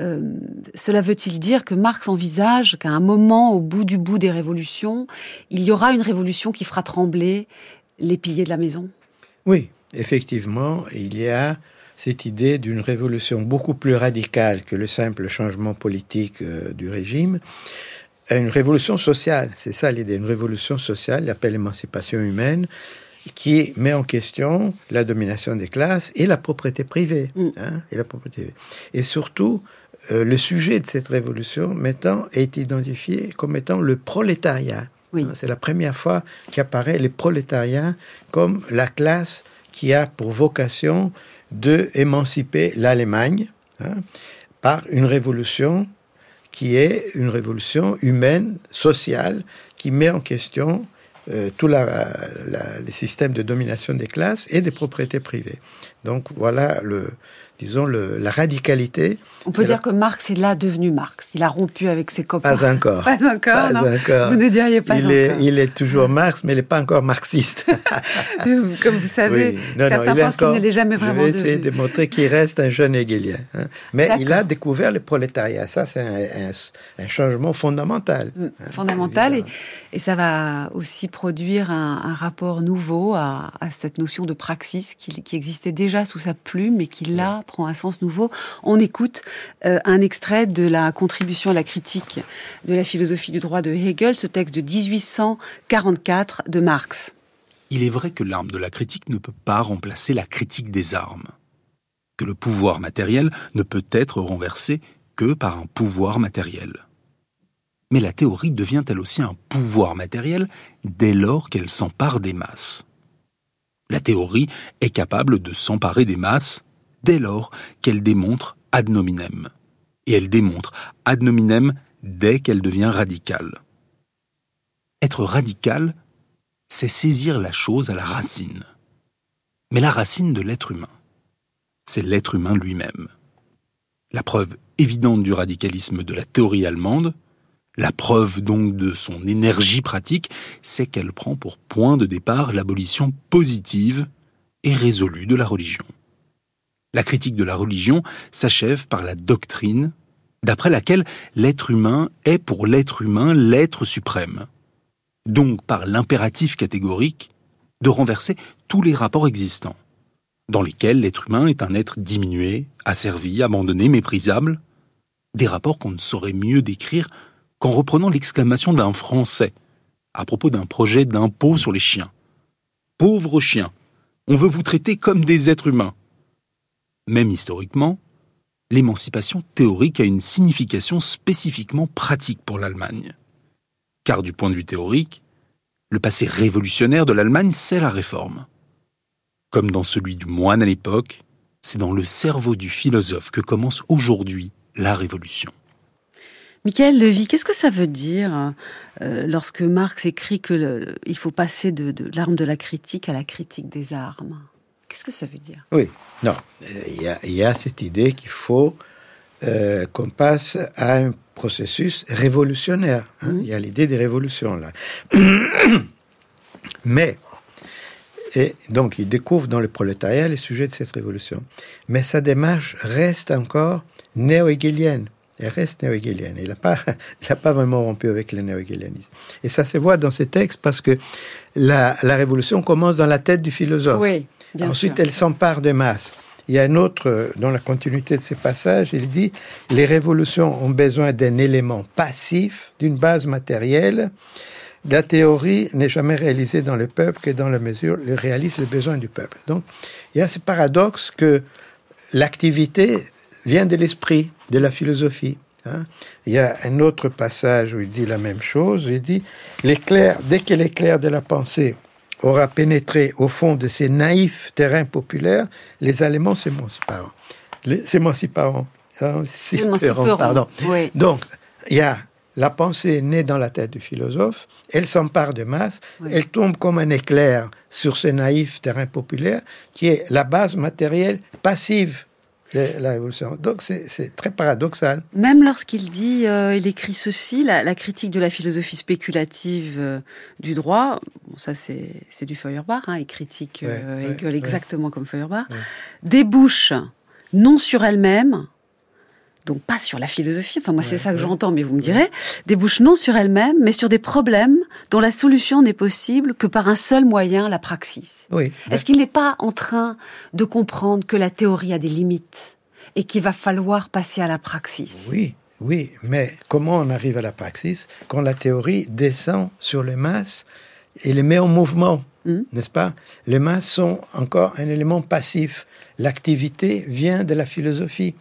Cela veut-il dire que Marx envisage qu'à un moment, au bout du bout des révolutions, il y aura une révolution qui fera trembler les piliers de la maison ? Oui, effectivement, il y a cette idée d'une révolution beaucoup plus radicale que le simple changement politique du régime. Une révolution sociale, c'est ça l'idée, une révolution sociale, il appelle l'émancipation humaine, qui met en question la domination des classes et la propriété privée. Et surtout, le sujet de cette révolution est identifié comme étant le prolétariat. Oui. C'est la première fois qu'apparaît le prolétariat comme la classe qui a pour vocation d'émanciper l'Allemagne par une révolution qui est une révolution humaine, sociale, qui met en question tout les systèmes de domination des classes et des propriétés privées. Donc voilà disons, la radicalité. On peut dire que Marx est là devenu Marx. Il a rompu avec ses copains. Pas encore. Pas encore, non. Vous ne diriez pas encore. Il est toujours Marx, mais il n'est pas encore marxiste. Comme vous savez, certains pensent qu'il ne l'est jamais vraiment devenu. Je vais essayer de montrer qu'il reste un jeune hegelien. Mais il a découvert le prolétariat. Ça, c'est un changement fondamental. Fondamental. Et ça va aussi produire un rapport nouveau à cette notion de praxis qui existait déjà sous sa plume et qui, là, prend un sens nouveau. On écoute un extrait de la contribution à la critique de la philosophie du droit de Hegel, ce texte de 1844 de Marx. Il est vrai que l'arme de la critique ne peut pas remplacer la critique des armes, que le pouvoir matériel ne peut être renversé que par un pouvoir matériel. Mais la théorie devient elle aussi un pouvoir matériel dès lors qu'elle s'empare des masses. La théorie est capable de s'emparer des masses dès lors qu'elle démontre ad nominem. Et elle démontre ad nominem dès qu'elle devient radicale. Être radical, c'est saisir la chose à la racine. Mais la racine de l'être humain, c'est l'être humain lui-même. La preuve évidente du radicalisme de la théorie allemande, la preuve donc de son énergie pratique, c'est qu'elle prend pour point de départ l'abolition positive et résolue de la religion. La critique de la religion s'achève par la doctrine, d'après laquelle l'être humain est pour l'être humain l'être suprême. Donc par l'impératif catégorique de renverser tous les rapports existants, dans lesquels l'être humain est un être diminué, asservi, abandonné, méprisable, des rapports qu'on ne saurait mieux décrire qu'en reprenant l'exclamation d'un Français à propos d'un projet d'impôt sur les chiens. « Pauvres chiens, on veut vous traiter comme des êtres humains ». Même historiquement, l'émancipation théorique a une signification spécifiquement pratique pour l'Allemagne. Car du point de vue théorique, le passé révolutionnaire de l'Allemagne, c'est la réforme. Comme dans celui du moine à l'époque, c'est dans le cerveau du philosophe que commence aujourd'hui la révolution. Michael Levy, qu'est-ce que ça veut dire lorsque Marx écrit qu'il faut passer de l'arme de la critique à la critique des armes ? Qu'est-ce que ça veut dire ? Oui, non, il y a cette idée qu'il faut qu'on passe à un processus révolutionnaire. Il y a l'idée des révolutions, là. Mais, et donc, il découvre dans le prolétariat les sujets de cette révolution. Mais sa démarche reste encore néo-hegelienne. Elle reste néo-hegelienne. Il n'a pas vraiment rompu avec le néo-hegelianisme. Et ça se voit dans ces textes parce que la révolution commence dans la tête du philosophe. Oui, bien Ensuite, sûr. elle s'empare des masses. Il y a un autre, dans la continuité de ces passages, il dit « Les révolutions ont besoin d'un élément passif, d'une base matérielle. La théorie n'est jamais réalisée dans le peuple que dans la mesure où elle réalise les besoins du peuple. » Donc, il y a ce paradoxe que l'activité vient de l'esprit, de la philosophie. Il y a un autre passage où il dit la même chose. Il dit « L'éclair, dès que l'éclair de la pensée aura pénétré au fond de ces naïfs terrains populaires, les Allemands s'émanciperont. Pardon. Oui. Donc, il y a la pensée née dans la tête du philosophe, elle s'empare de masse, elle tombe comme un éclair sur ce naïf terrain populaire qui est la base matérielle passive de la révolution. Donc, c'est très paradoxal. Même lorsqu'il dit, il écrit ceci, la critique de la philosophie spéculative du droit, bon, ça c'est du Feuerbach, il critique Hegel exactement comme Feuerbach, débouche non sur elle-même, donc pas sur la philosophie, enfin moi c'est ça que j'entends, mais vous me direz, débouche non sur elle-même, mais sur des problèmes dont la solution n'est possible que par un seul moyen, la praxis. Oui. Est-ce qu'il n'est pas en train de comprendre que la théorie a des limites et qu'il va falloir passer à la praxis ? Oui, mais comment on arrive à la praxis quand la théorie descend sur les masses et les met en mouvement, n'est-ce pas ? Les masses sont encore un élément passif. L'activité vient de la philosophie.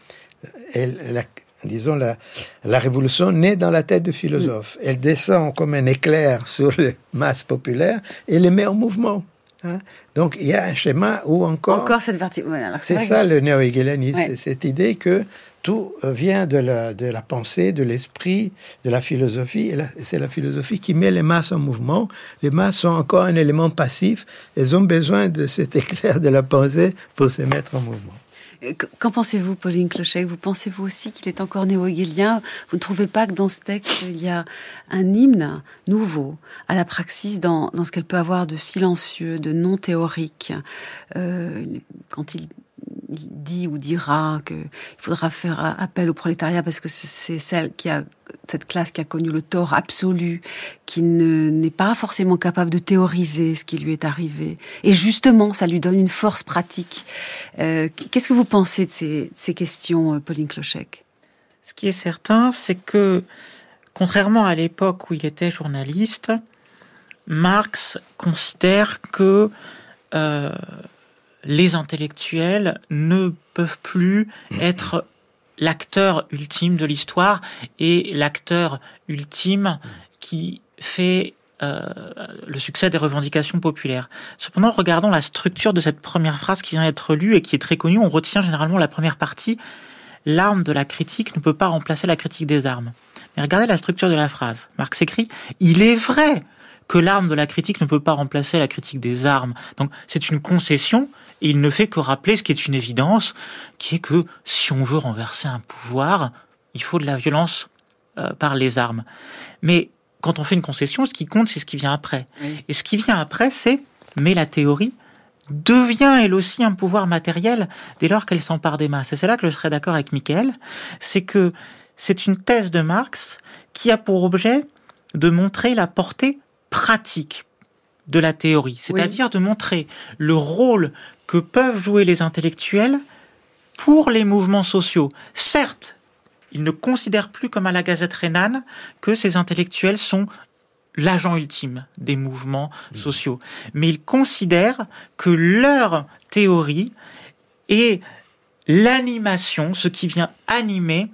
La révolution naît dans la tête du philosophe. Elle descend comme un éclair sur les masses populaires et les met en mouvement. Donc, il y a un schéma où encore cette verticale. C'est ça le néo-hegelianisme, c'est cette idée que tout vient de la pensée, de l'esprit, de la philosophie. Et c'est la philosophie qui met les masses en mouvement. Les masses sont encore un élément passif. Elles ont besoin de cet éclair de la pensée pour se mettre en mouvement. Qu'en pensez-vous, Pauline Clochec? Vous pensez-vous aussi qu'il est encore néo-hegelien? Vous ne trouvez pas que dans ce texte, il y a un hymne nouveau à la praxis dans ce qu'elle peut avoir de silencieux, de non théorique, quand il dit ou dira qu'il faudra faire appel au prolétariat parce que c'est cette classe qui a connu le tort absolu, qui n'est pas forcément capable de théoriser ce qui lui est arrivé. Et justement, ça lui donne une force pratique. Qu'est-ce que vous pensez de ces questions, Pauline Clochec? Ce qui est certain, c'est que, contrairement à l'époque où il était journaliste, Marx considère que les intellectuels ne peuvent plus être l'acteur ultime de l'histoire et l'acteur ultime qui fait le succès des revendications populaires. Cependant, regardons la structure de cette première phrase qui vient d'être lue et qui est très connue. On retient généralement la première partie. L'arme de la critique ne peut pas remplacer la critique des armes. Mais regardez la structure de la phrase. Marx écrit « Il est vrai que l'arme de la critique ne peut pas remplacer la critique des armes. » Donc c'est une concession et il ne fait que rappeler ce qui est une évidence, qui est que si on veut renverser un pouvoir, il faut de la violence par les armes. Mais quand on fait une concession, ce qui compte, c'est ce qui vient après. Oui. Et ce qui vient après, c'est « mais la théorie devient elle aussi un pouvoir matériel dès lors qu'elle s'empare des masses. » Et c'est là que je serais d'accord avec Mickaël, c'est que c'est une thèse de Marx qui a pour objet de montrer la portée pratique de la théorie, c'est-à-dire de montrer le rôle que peuvent jouer les intellectuels pour les mouvements sociaux. Certes, ils ne considèrent plus comme à la Gazette rhénane que ces intellectuels sont l'agent ultime des mouvements sociaux, mais ils considèrent que leur théorie est l'animation, ce qui vient animer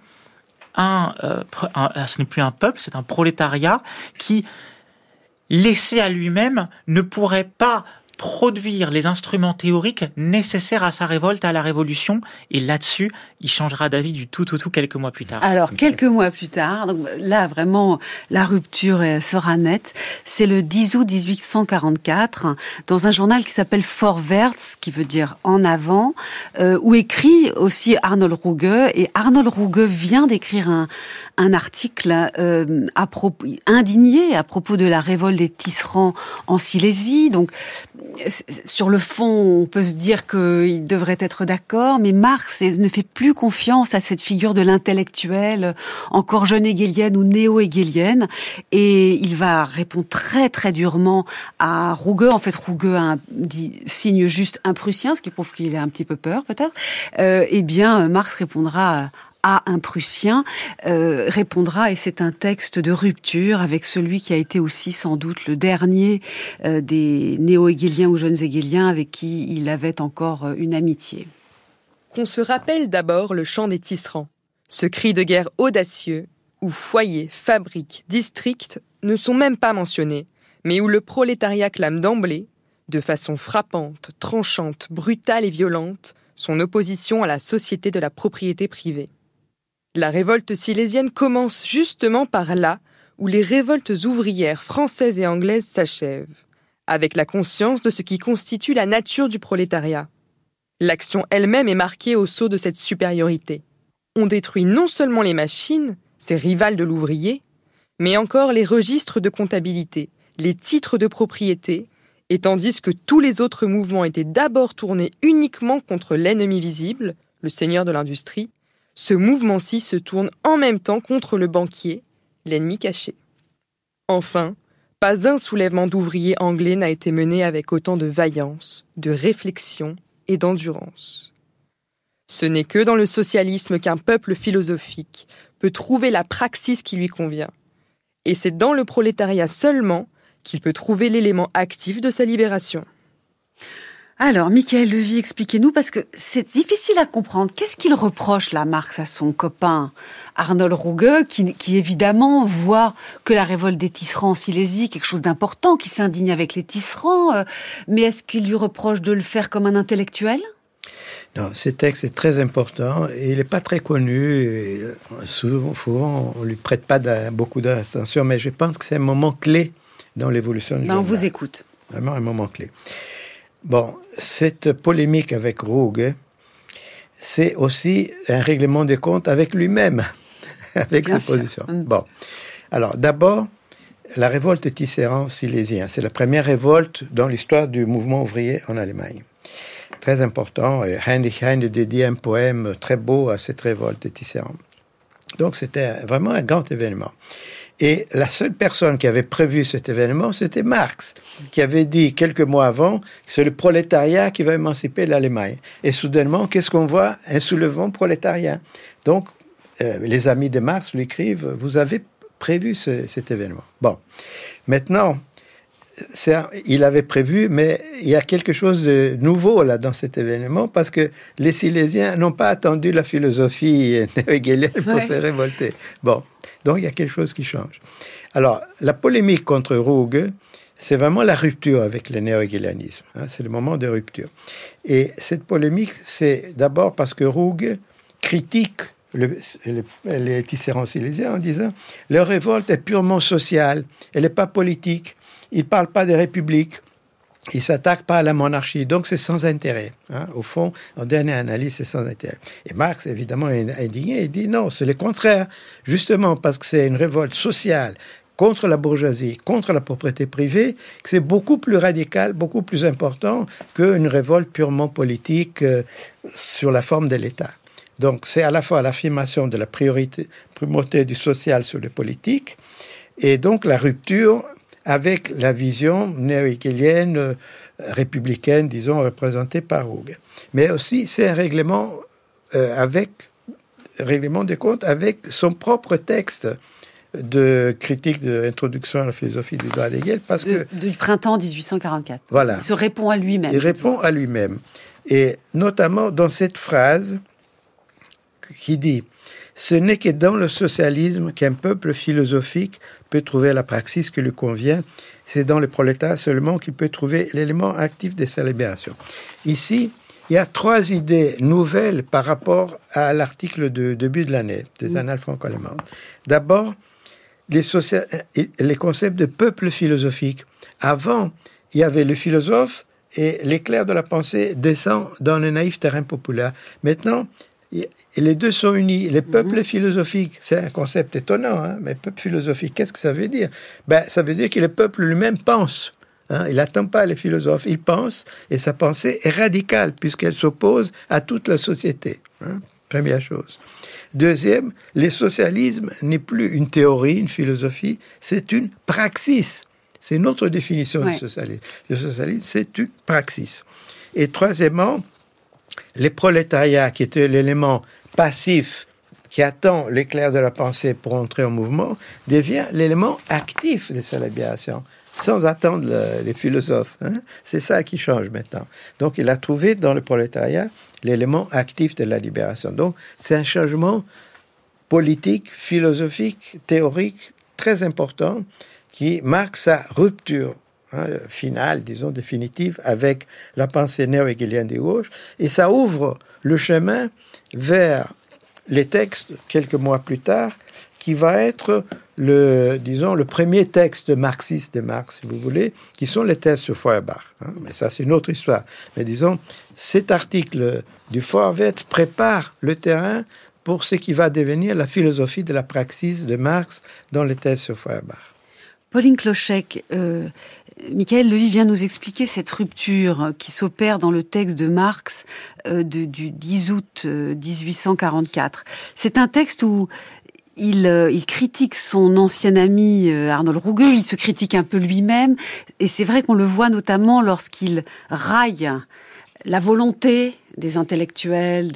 ce n'est plus un peuple, c'est un prolétariat qui, laissé à lui-même, ne pourrait pas produire les instruments théoriques nécessaires à sa révolte, à la révolution. Et là-dessus, il changera d'avis du tout quelques mois plus tard. Alors, quelques mois plus tard, donc là, vraiment, la rupture sera nette. C'est le 10 août 1844, dans un journal qui s'appelle Vorwärts, qui veut dire en avant, où écrit aussi Arnold Ruge. Et Arnold Ruge vient d'écrire un article indigné à propos de la révolte des tisserands en Silésie. Donc, sur le fond, on peut se dire qu'il devrait être d'accord, mais Marx ne fait plus confiance à cette figure de l'intellectuel, encore jeune hegelienne ou néo-hegelienne, et il va répondre très très durement à Ruge. En fait, Ruge signe juste un Prussien, ce qui prouve qu'il a un petit peu peur, peut-être. Eh bien, Marx répondra à un Prussien, répondra, et c'est un texte de rupture avec celui qui a été aussi sans doute le dernier des néo-hegeliens ou jeunes hegeliens avec qui il avait encore une amitié. Qu'on se rappelle d'abord le chant des tisserands, ce cri de guerre audacieux où foyers, fabriques, districts ne sont même pas mentionnés, mais où le prolétariat clame d'emblée, de façon frappante, tranchante, brutale et violente, son opposition à la société de la propriété privée. La révolte silésienne commence justement par là où les révoltes ouvrières françaises et anglaises s'achèvent, avec la conscience de ce qui constitue la nature du prolétariat. L'action elle-même est marquée au sceau de cette supériorité. On détruit non seulement les machines, ces rivales de l'ouvrier, mais encore les registres de comptabilité, les titres de propriété, et tandis que tous les autres mouvements étaient d'abord tournés uniquement contre l'ennemi visible, le seigneur de l'industrie, ce mouvement-ci se tourne en même temps contre le banquier, l'ennemi caché. Enfin, pas un soulèvement d'ouvriers anglais n'a été mené avec autant de vaillance, de réflexion et d'endurance. Ce n'est que dans le socialisme qu'un peuple philosophique peut trouver la praxis qui lui convient. Et c'est dans le prolétariat seulement qu'il peut trouver l'élément actif de sa libération. Alors, Mickaël Levy, expliquez-nous, parce que c'est difficile à comprendre. Qu'est-ce qu'il reproche, là, Marx, à son copain Arnold Ruge, qui évidemment voit que la révolte des tisserands en Silésie, quelque chose d'important, qui s'indigne avec les tisserands, mais est-ce qu'il lui reproche de le faire comme un intellectuel ? Non, ce texte est très important et il n'est pas très connu. Et souvent, on ne lui prête pas beaucoup d'attention, mais je pense que c'est un moment clé dans l'évolution du journal. On vous écoute. Vraiment un moment clé. Bon, cette polémique avec Ruge, c'est aussi un règlement des comptes avec lui-même, avec Bien ses sûr. positions. Bon. Alors, d'abord, la révolte des Tisserands silésiens. C'est la première révolte dans l'histoire du mouvement ouvrier en Allemagne. Très important. Et Heinrich Heine dédie un poème très beau à cette révolte des Tisserands. Donc, c'était vraiment un grand événement. Et la seule personne qui avait prévu cet événement, c'était Marx, qui avait dit quelques mois avant que c'est le prolétariat qui va émanciper l'Allemagne. Et soudainement, qu'est-ce qu'on voit? Un soulèvement prolétarien. Donc, les amis de Marx lui écrivent « Vous avez prévu cet événement ». Bon, maintenant, il avait prévu, mais il y a quelque chose de nouveau là dans cet événement, parce que les Silésiens n'ont pas attendu la philosophie hegelienne pour se révolter. Bon, donc il y a quelque chose qui change. Alors, la polémique contre Ruge, c'est vraiment la rupture avec le néo-hegelianisme. C'est le moment de rupture. Et cette polémique, c'est d'abord parce que Ruge critique les Tisserands silésiens en disant « Leur révolte est purement sociale, elle n'est pas politique. Ils ne parlent pas des républiques, ils ne s'attaquent pas à la monarchie, donc c'est sans intérêt. Au fond, en dernière analyse, c'est sans intérêt. » Et Marx, évidemment, est indigné, il dit non, c'est le contraire, justement parce que c'est une révolte sociale contre la bourgeoisie, contre la propriété privée, que c'est beaucoup plus radical, beaucoup plus important qu'une révolte purement politique sur la forme de l'État. Donc c'est à la fois l'affirmation de la primauté du social sur le politique, et donc la rupture avec la vision néo-hegelienne, républicaine, disons, représentée par Ruge. Mais aussi, c'est un règlement des comptes avec son propre texte de critique de l'introduction à la philosophie du droit d'Hegel, parce que... Du printemps 1844. Voilà. Il se répond à lui-même. Il répond à lui-même. Et notamment dans cette phrase qui dit « Ce n'est que dans le socialisme qu'un peuple philosophique peut trouver la praxis qui lui convient. C'est dans le prolétariat seulement qu'il peut trouver l'élément actif de sa libération. » Ici, il y a 3 idées nouvelles par rapport à l'article de début de l'année des Annales franco-allemandes. D'abord, les concepts de peuple philosophique. Avant, il y avait le philosophe et l'éclair de la pensée descend dans le naïf terrain populaire. Maintenant, les deux sont unis. Les peuples philosophiques, c'est un concept étonnant, mais peuple philosophique, qu'est-ce que ça veut dire? Ça veut dire que le peuple lui-même pense. Il n'attend pas les philosophes, il pense, et sa pensée est radicale, puisqu'elle s'oppose à toute la société. Première chose. Deuxième, le socialisme n'est plus une théorie, une philosophie, c'est une praxis. C'est notre définition du socialisme. Le socialisme, c'est une praxis. Et troisièmement, les prolétariats, qui étaient l'élément passif qui attend l'éclair de la pensée pour entrer en mouvement, devient l'élément actif de sa libération, sans attendre les philosophes. C'est ça qui change maintenant. Donc, il a trouvé dans le prolétariat l'élément actif de la libération. Donc, c'est un changement politique, philosophique, théorique très important qui marque sa rupture finale, disons, définitive, avec la pensée néo-hegelienne de gauche, et ça ouvre le chemin vers les textes, quelques mois plus tard, qui va être le premier texte marxiste de Marx, si vous voulez, qui sont les thèses sur Feuerbach. Mais ça, c'est une autre histoire. Mais disons, cet article du Vorwärts prépare le terrain pour ce qui va devenir la philosophie de la praxis de Marx dans les thèses sur Feuerbach. Pauline Kloschek, Michael Levy vient nous expliquer cette rupture qui s'opère dans le texte de Marx du 10 août 1844. C'est un texte où il critique son ancien ami Arnold Ruge, il se critique un peu lui-même, et c'est vrai qu'on le voit notamment lorsqu'il raille la volonté des intellectuels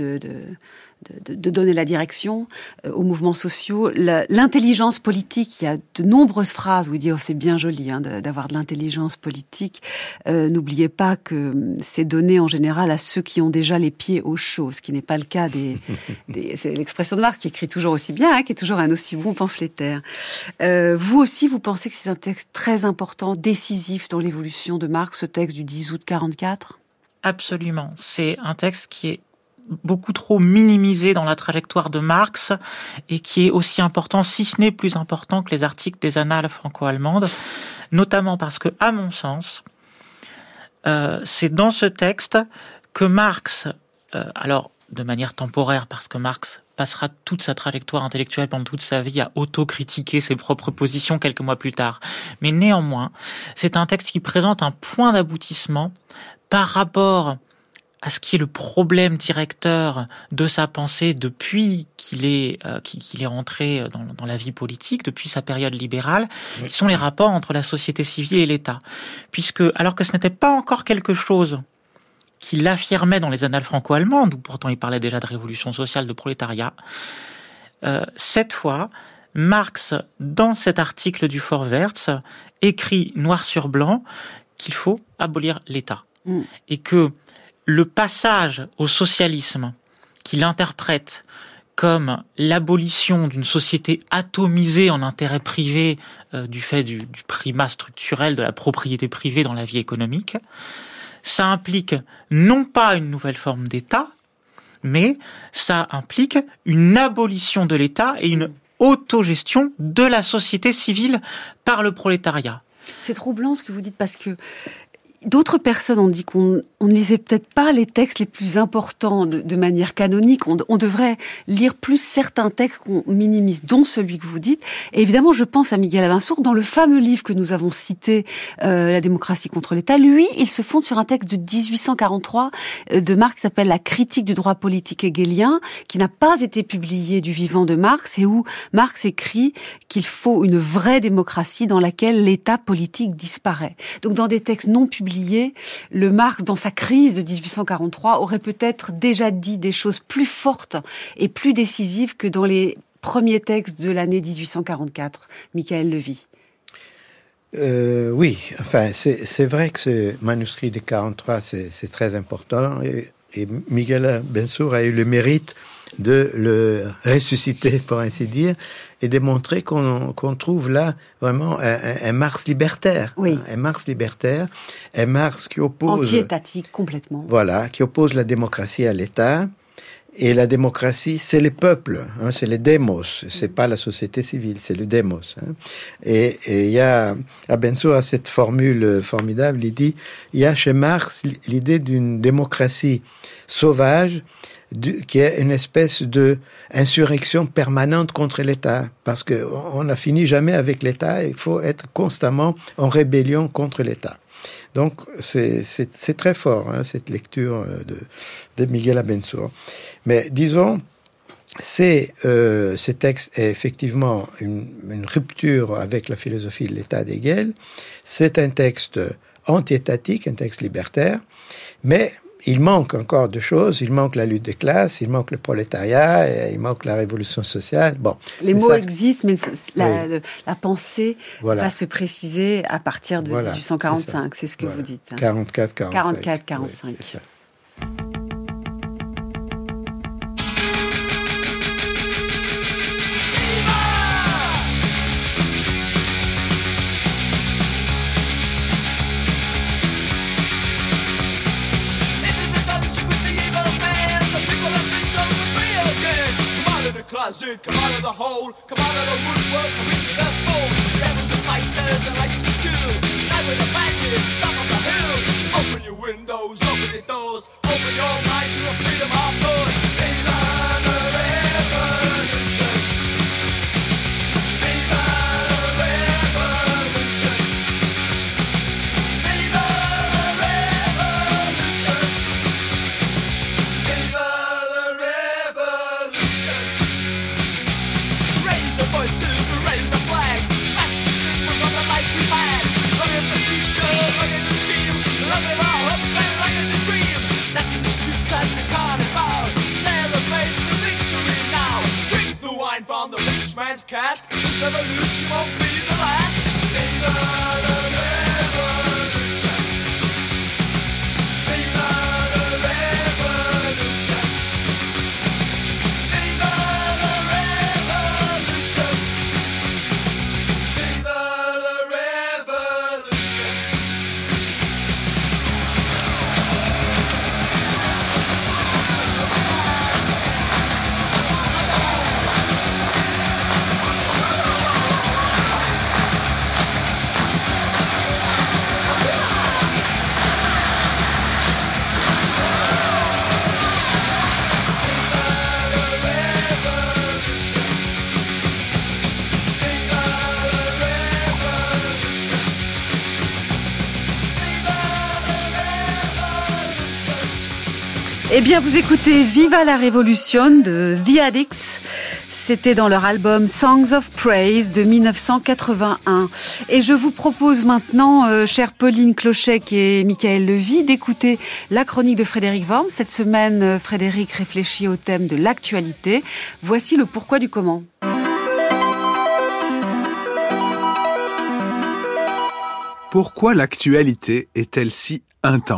de donner la direction aux mouvements sociaux, l'intelligence politique. Il y a de nombreuses phrases où il dit c'est bien joli d'avoir de l'intelligence politique. N'oubliez pas que c'est donné en général à ceux qui ont déjà les pieds au chaud, ce qui n'est pas le cas c'est l'expression de Marx qui écrit toujours aussi bien, qui est toujours un aussi bon pamphlétaire. Vous aussi, vous pensez que c'est un texte très important, décisif dans l'évolution de Marx, ce texte du 10 août 44 ? Absolument. C'est un texte qui est beaucoup trop minimisé dans la trajectoire de Marx et qui est aussi important, si ce n'est plus important que les articles des Annales franco-allemandes, notamment parce que, à mon sens, c'est dans ce texte que Marx, alors de manière temporaire, parce que Marx passera toute sa trajectoire intellectuelle pendant toute sa vie à autocritiquer ses propres positions quelques mois plus tard. Mais néanmoins, c'est un texte qui présente un point d'aboutissement par rapport à ce qui est le problème directeur de sa pensée depuis qu'il est rentré dans la vie politique, depuis sa période libérale, qui sont les rapports entre la société civile et l'État. Puisque, alors que ce n'était pas encore quelque chose qu'il affirmait dans les annales franco-allemandes, où pourtant il parlait déjà de révolution sociale, de prolétariat, cette fois, Marx, dans cet article du Vorwärts, écrit noir sur blanc qu'il faut abolir l'État. Et que le passage au socialisme, qu'il interprète comme l'abolition d'une société atomisée en intérêt privé du fait du primat structurel de la propriété privée dans la vie économique, ça implique non pas une nouvelle forme d'État, mais ça implique une abolition de l'État et une autogestion de la société civile par le prolétariat. C'est troublant ce que vous dites, parce que d'autres personnes ont dit qu'on ne lisait peut-être pas les textes les plus importants de manière canonique. On devrait lire plus certains textes qu'on minimise, dont celui que vous dites. Et évidemment, je pense à Miguel Abensour, dans le fameux livre que nous avons cité, La démocratie contre l'État. Lui, il se fonde sur un texte de 1843 de Marx qui s'appelle La critique du droit politique hegelien, qui n'a pas été publié du vivant de Marx, et où Marx écrit qu'il faut une vraie démocratie dans laquelle l'État politique disparaît. Donc, dans des textes non publiés, le Marx, dans sa crise de 1843, aurait peut-être déjà dit des choses plus fortes et plus décisives que dans les premiers textes de l'année 1844. Michael Levy. Oui, enfin, c'est vrai que ce manuscrit de 43, c'est très important, et Miguel Abensour a eu le mérite de le ressusciter, pour ainsi dire, et démontrer qu'on trouve là vraiment un Marx libertaire. Oui. Un Marx libertaire, un Marx qui oppose... Anti-étatique, complètement. Voilà, qui oppose la démocratie à l'État. Et la démocratie, c'est les peuples, hein, c'est les démos, c'est pas la société civile, c'est le démos. Hein. Et il y a, Abensour a cette formule formidable, il dit, il y a chez Marx l'idée d'une démocratie sauvage, qui est une espèce de insurrection permanente contre l'État, parce qu'on n'a fini jamais avec l'État, il faut être constamment en rébellion contre l'État. Donc c'est très fort, hein, cette lecture de Miguel Abensour. Mais disons, ce texte est effectivement une rupture avec la philosophie de l'État d'Hegel. C'est un texte anti-étatique, un texte libertaire, mais il manque encore de choses. Il manque la lutte des classes, il manque le prolétariat, il manque la révolution sociale. Bon, les mots existent, mais la pensée va se préciser à partir de 1845. C'est ce que vous dites. 44-45. 44-45. Oui, c'est ça. Closet, come out of the hole, come out of the woodwork, come into the fold. Devils and fighters and like to do. Night with a bandit, stop on the hill. Open your windows, open your doors, open your minds to a freedom of thought. Viva the revolution. Viva the revolution. Viva the revolution. Viva the revolution. Raise the voices, raise the flag, smash the symbols of the life we've had. Look at the future, look at the scheme, look at our hopes and look at the dream. That's in the streets at the carnival, celebrate the victory now. Drink the wine from the rich man's cask, this revolution won't be the last. Viva the revolution. Viva the revolution. Viva the revolution. Viva the revolution. Eh bien, vous écoutez Viva la Révolution de The Addicts. C'était dans leur album Songs of Praise de 1981. Et je vous propose maintenant, chère Pauline Kloschek et Michael Levy, d'écouter la chronique de Frédéric Worms. Cette semaine, Frédéric réfléchit au thème de l'actualité. Voici le pourquoi du comment. Pourquoi l'actualité est-elle si intense ?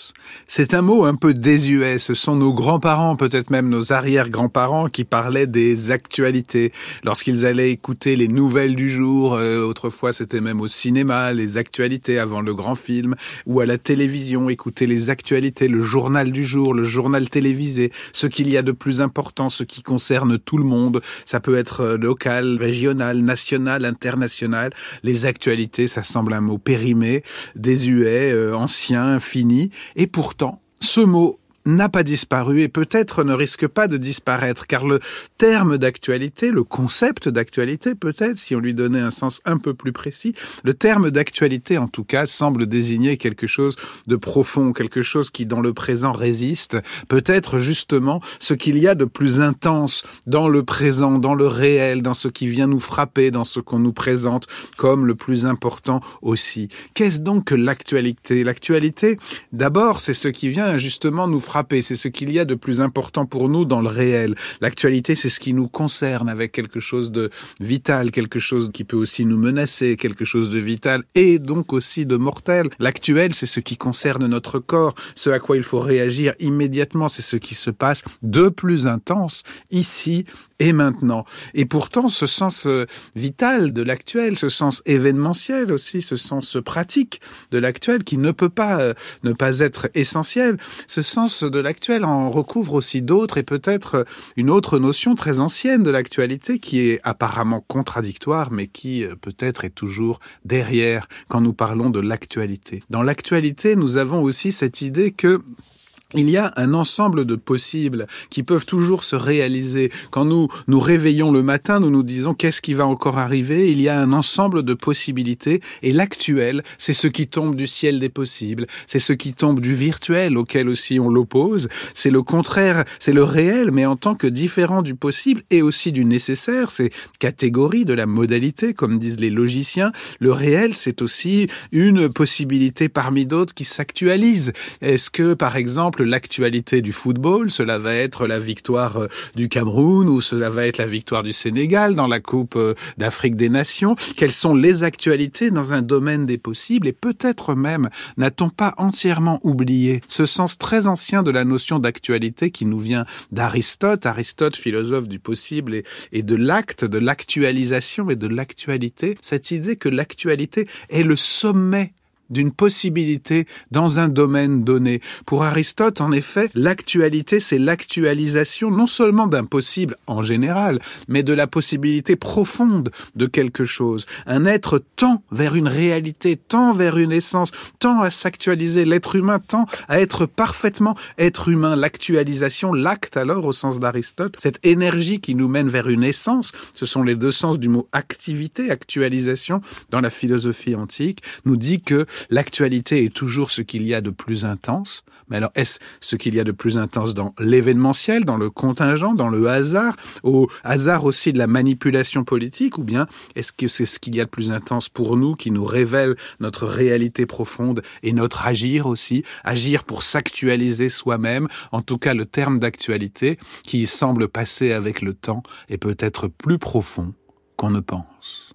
C'est un mot un peu désuet, ce sont nos grands-parents, peut-être même nos arrière-grands-parents qui parlaient des actualités. Lorsqu'ils allaient écouter les nouvelles du jour, autrefois c'était même au cinéma, les actualités avant le grand film, ou à la télévision, écouter les actualités, le journal du jour, le journal télévisé, ce qu'il y a de plus important, ce qui concerne tout le monde. Ça peut être local, régional, national, international. Les actualités, ça semble un mot périmé, désuet, ancien, fini. Et pourtant, ce mot n'a pas disparu et peut-être ne risque pas de disparaître, car le terme d'actualité, le concept d'actualité peut-être, si on lui donnait un sens un peu plus précis, le terme d'actualité en tout cas semble désigner quelque chose de profond, quelque chose qui dans le présent résiste, peut-être justement ce qu'il y a de plus intense dans le présent, dans le réel, dans ce qui vient nous frapper, dans ce qu'on nous présente comme le plus important aussi. Qu'est-ce donc que l'actualité ? L'actualité, d'abord, c'est ce qui vient justement nous frapper. C'est ce qu'il y a de plus important pour nous dans le réel. L'actualité, c'est ce qui nous concerne avec quelque chose de vital, quelque chose qui peut aussi nous menacer, quelque chose de vital et donc aussi de mortel. L'actuel, c'est ce qui concerne notre corps, ce à quoi il faut réagir immédiatement. C'est ce qui se passe de plus intense ici et maintenant. Et pourtant, ce sens vital de l'actuel, ce sens événementiel aussi, ce sens pratique de l'actuel qui ne peut pas ne pas être essentiel, ce sens de l'actuel en recouvre aussi d'autres et peut-être une autre notion très ancienne de l'actualité qui est apparemment contradictoire mais qui peut-être est toujours derrière quand nous parlons de l'actualité. Dans l'actualité, nous avons aussi cette idée que il y a un ensemble de possibles qui peuvent toujours se réaliser. Quand nous nous réveillons le matin, nous nous disons qu'est-ce qui va encore arriver ? Il y a un ensemble de possibilités et l'actuel, c'est ce qui tombe du ciel des possibles. C'est ce qui tombe du virtuel auquel aussi on l'oppose. C'est le contraire, c'est le réel, mais en tant que différent du possible et aussi du nécessaire. C'est catégorie de la modalité, comme disent les logiciens. Le réel, c'est aussi une possibilité parmi d'autres qui s'actualise. Est-ce que, par exemple, l'actualité du football, cela va être la victoire du Cameroun ou cela va être la victoire du Sénégal dans la Coupe d'Afrique des Nations. Quelles sont les actualités dans un domaine des possibles? Et peut-être même, n'a-t-on pas entièrement oublié ce sens très ancien de la notion d'actualité qui nous vient d'Aristote, philosophe du possible et de l'acte, de l'actualisation et de l'actualité, cette idée que l'actualité est le sommet d'une possibilité dans un domaine donné. Pour Aristote, en effet, l'actualité, c'est l'actualisation non seulement d'un possible en général, mais de la possibilité profonde de quelque chose. Un être tend vers une réalité, tend vers une essence, tend à s'actualiser. L'être humain tend à être parfaitement être humain. L'actualisation, l'acte alors au sens d'Aristote, cette énergie qui nous mène vers une essence, ce sont les deux sens du mot activité, actualisation dans la philosophie antique, nous dit que l'actualité est toujours ce qu'il y a de plus intense. Mais alors, est-ce ce qu'il y a de plus intense dans l'événementiel, dans le contingent, dans le hasard, au hasard aussi de la manipulation politique, ou bien est-ce que c'est ce qu'il y a de plus intense pour nous, qui nous révèle notre réalité profonde et notre agir aussi, agir pour s'actualiser soi-même, en tout cas le terme d'actualité, qui semble passer avec le temps et peut être plus profond qu'on ne pense.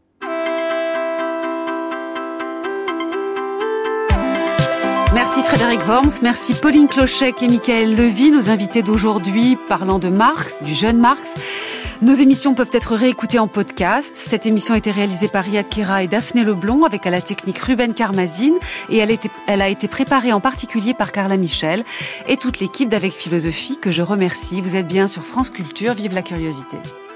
Merci Frédéric Worms, merci Pauline Kloschek et Michael Levy, nos invités d'aujourd'hui parlant de Marx, du jeune Marx. Nos émissions peuvent être réécoutées en podcast. Cette émission a été réalisée par Riyad Kera et Daphné Leblond avec à la technique Ruben Karmazine et elle a été préparée en particulier par Carla Michel et toute l'équipe d'Avec Philosophie que je remercie. Vous êtes bien sur France Culture, vive la curiosité.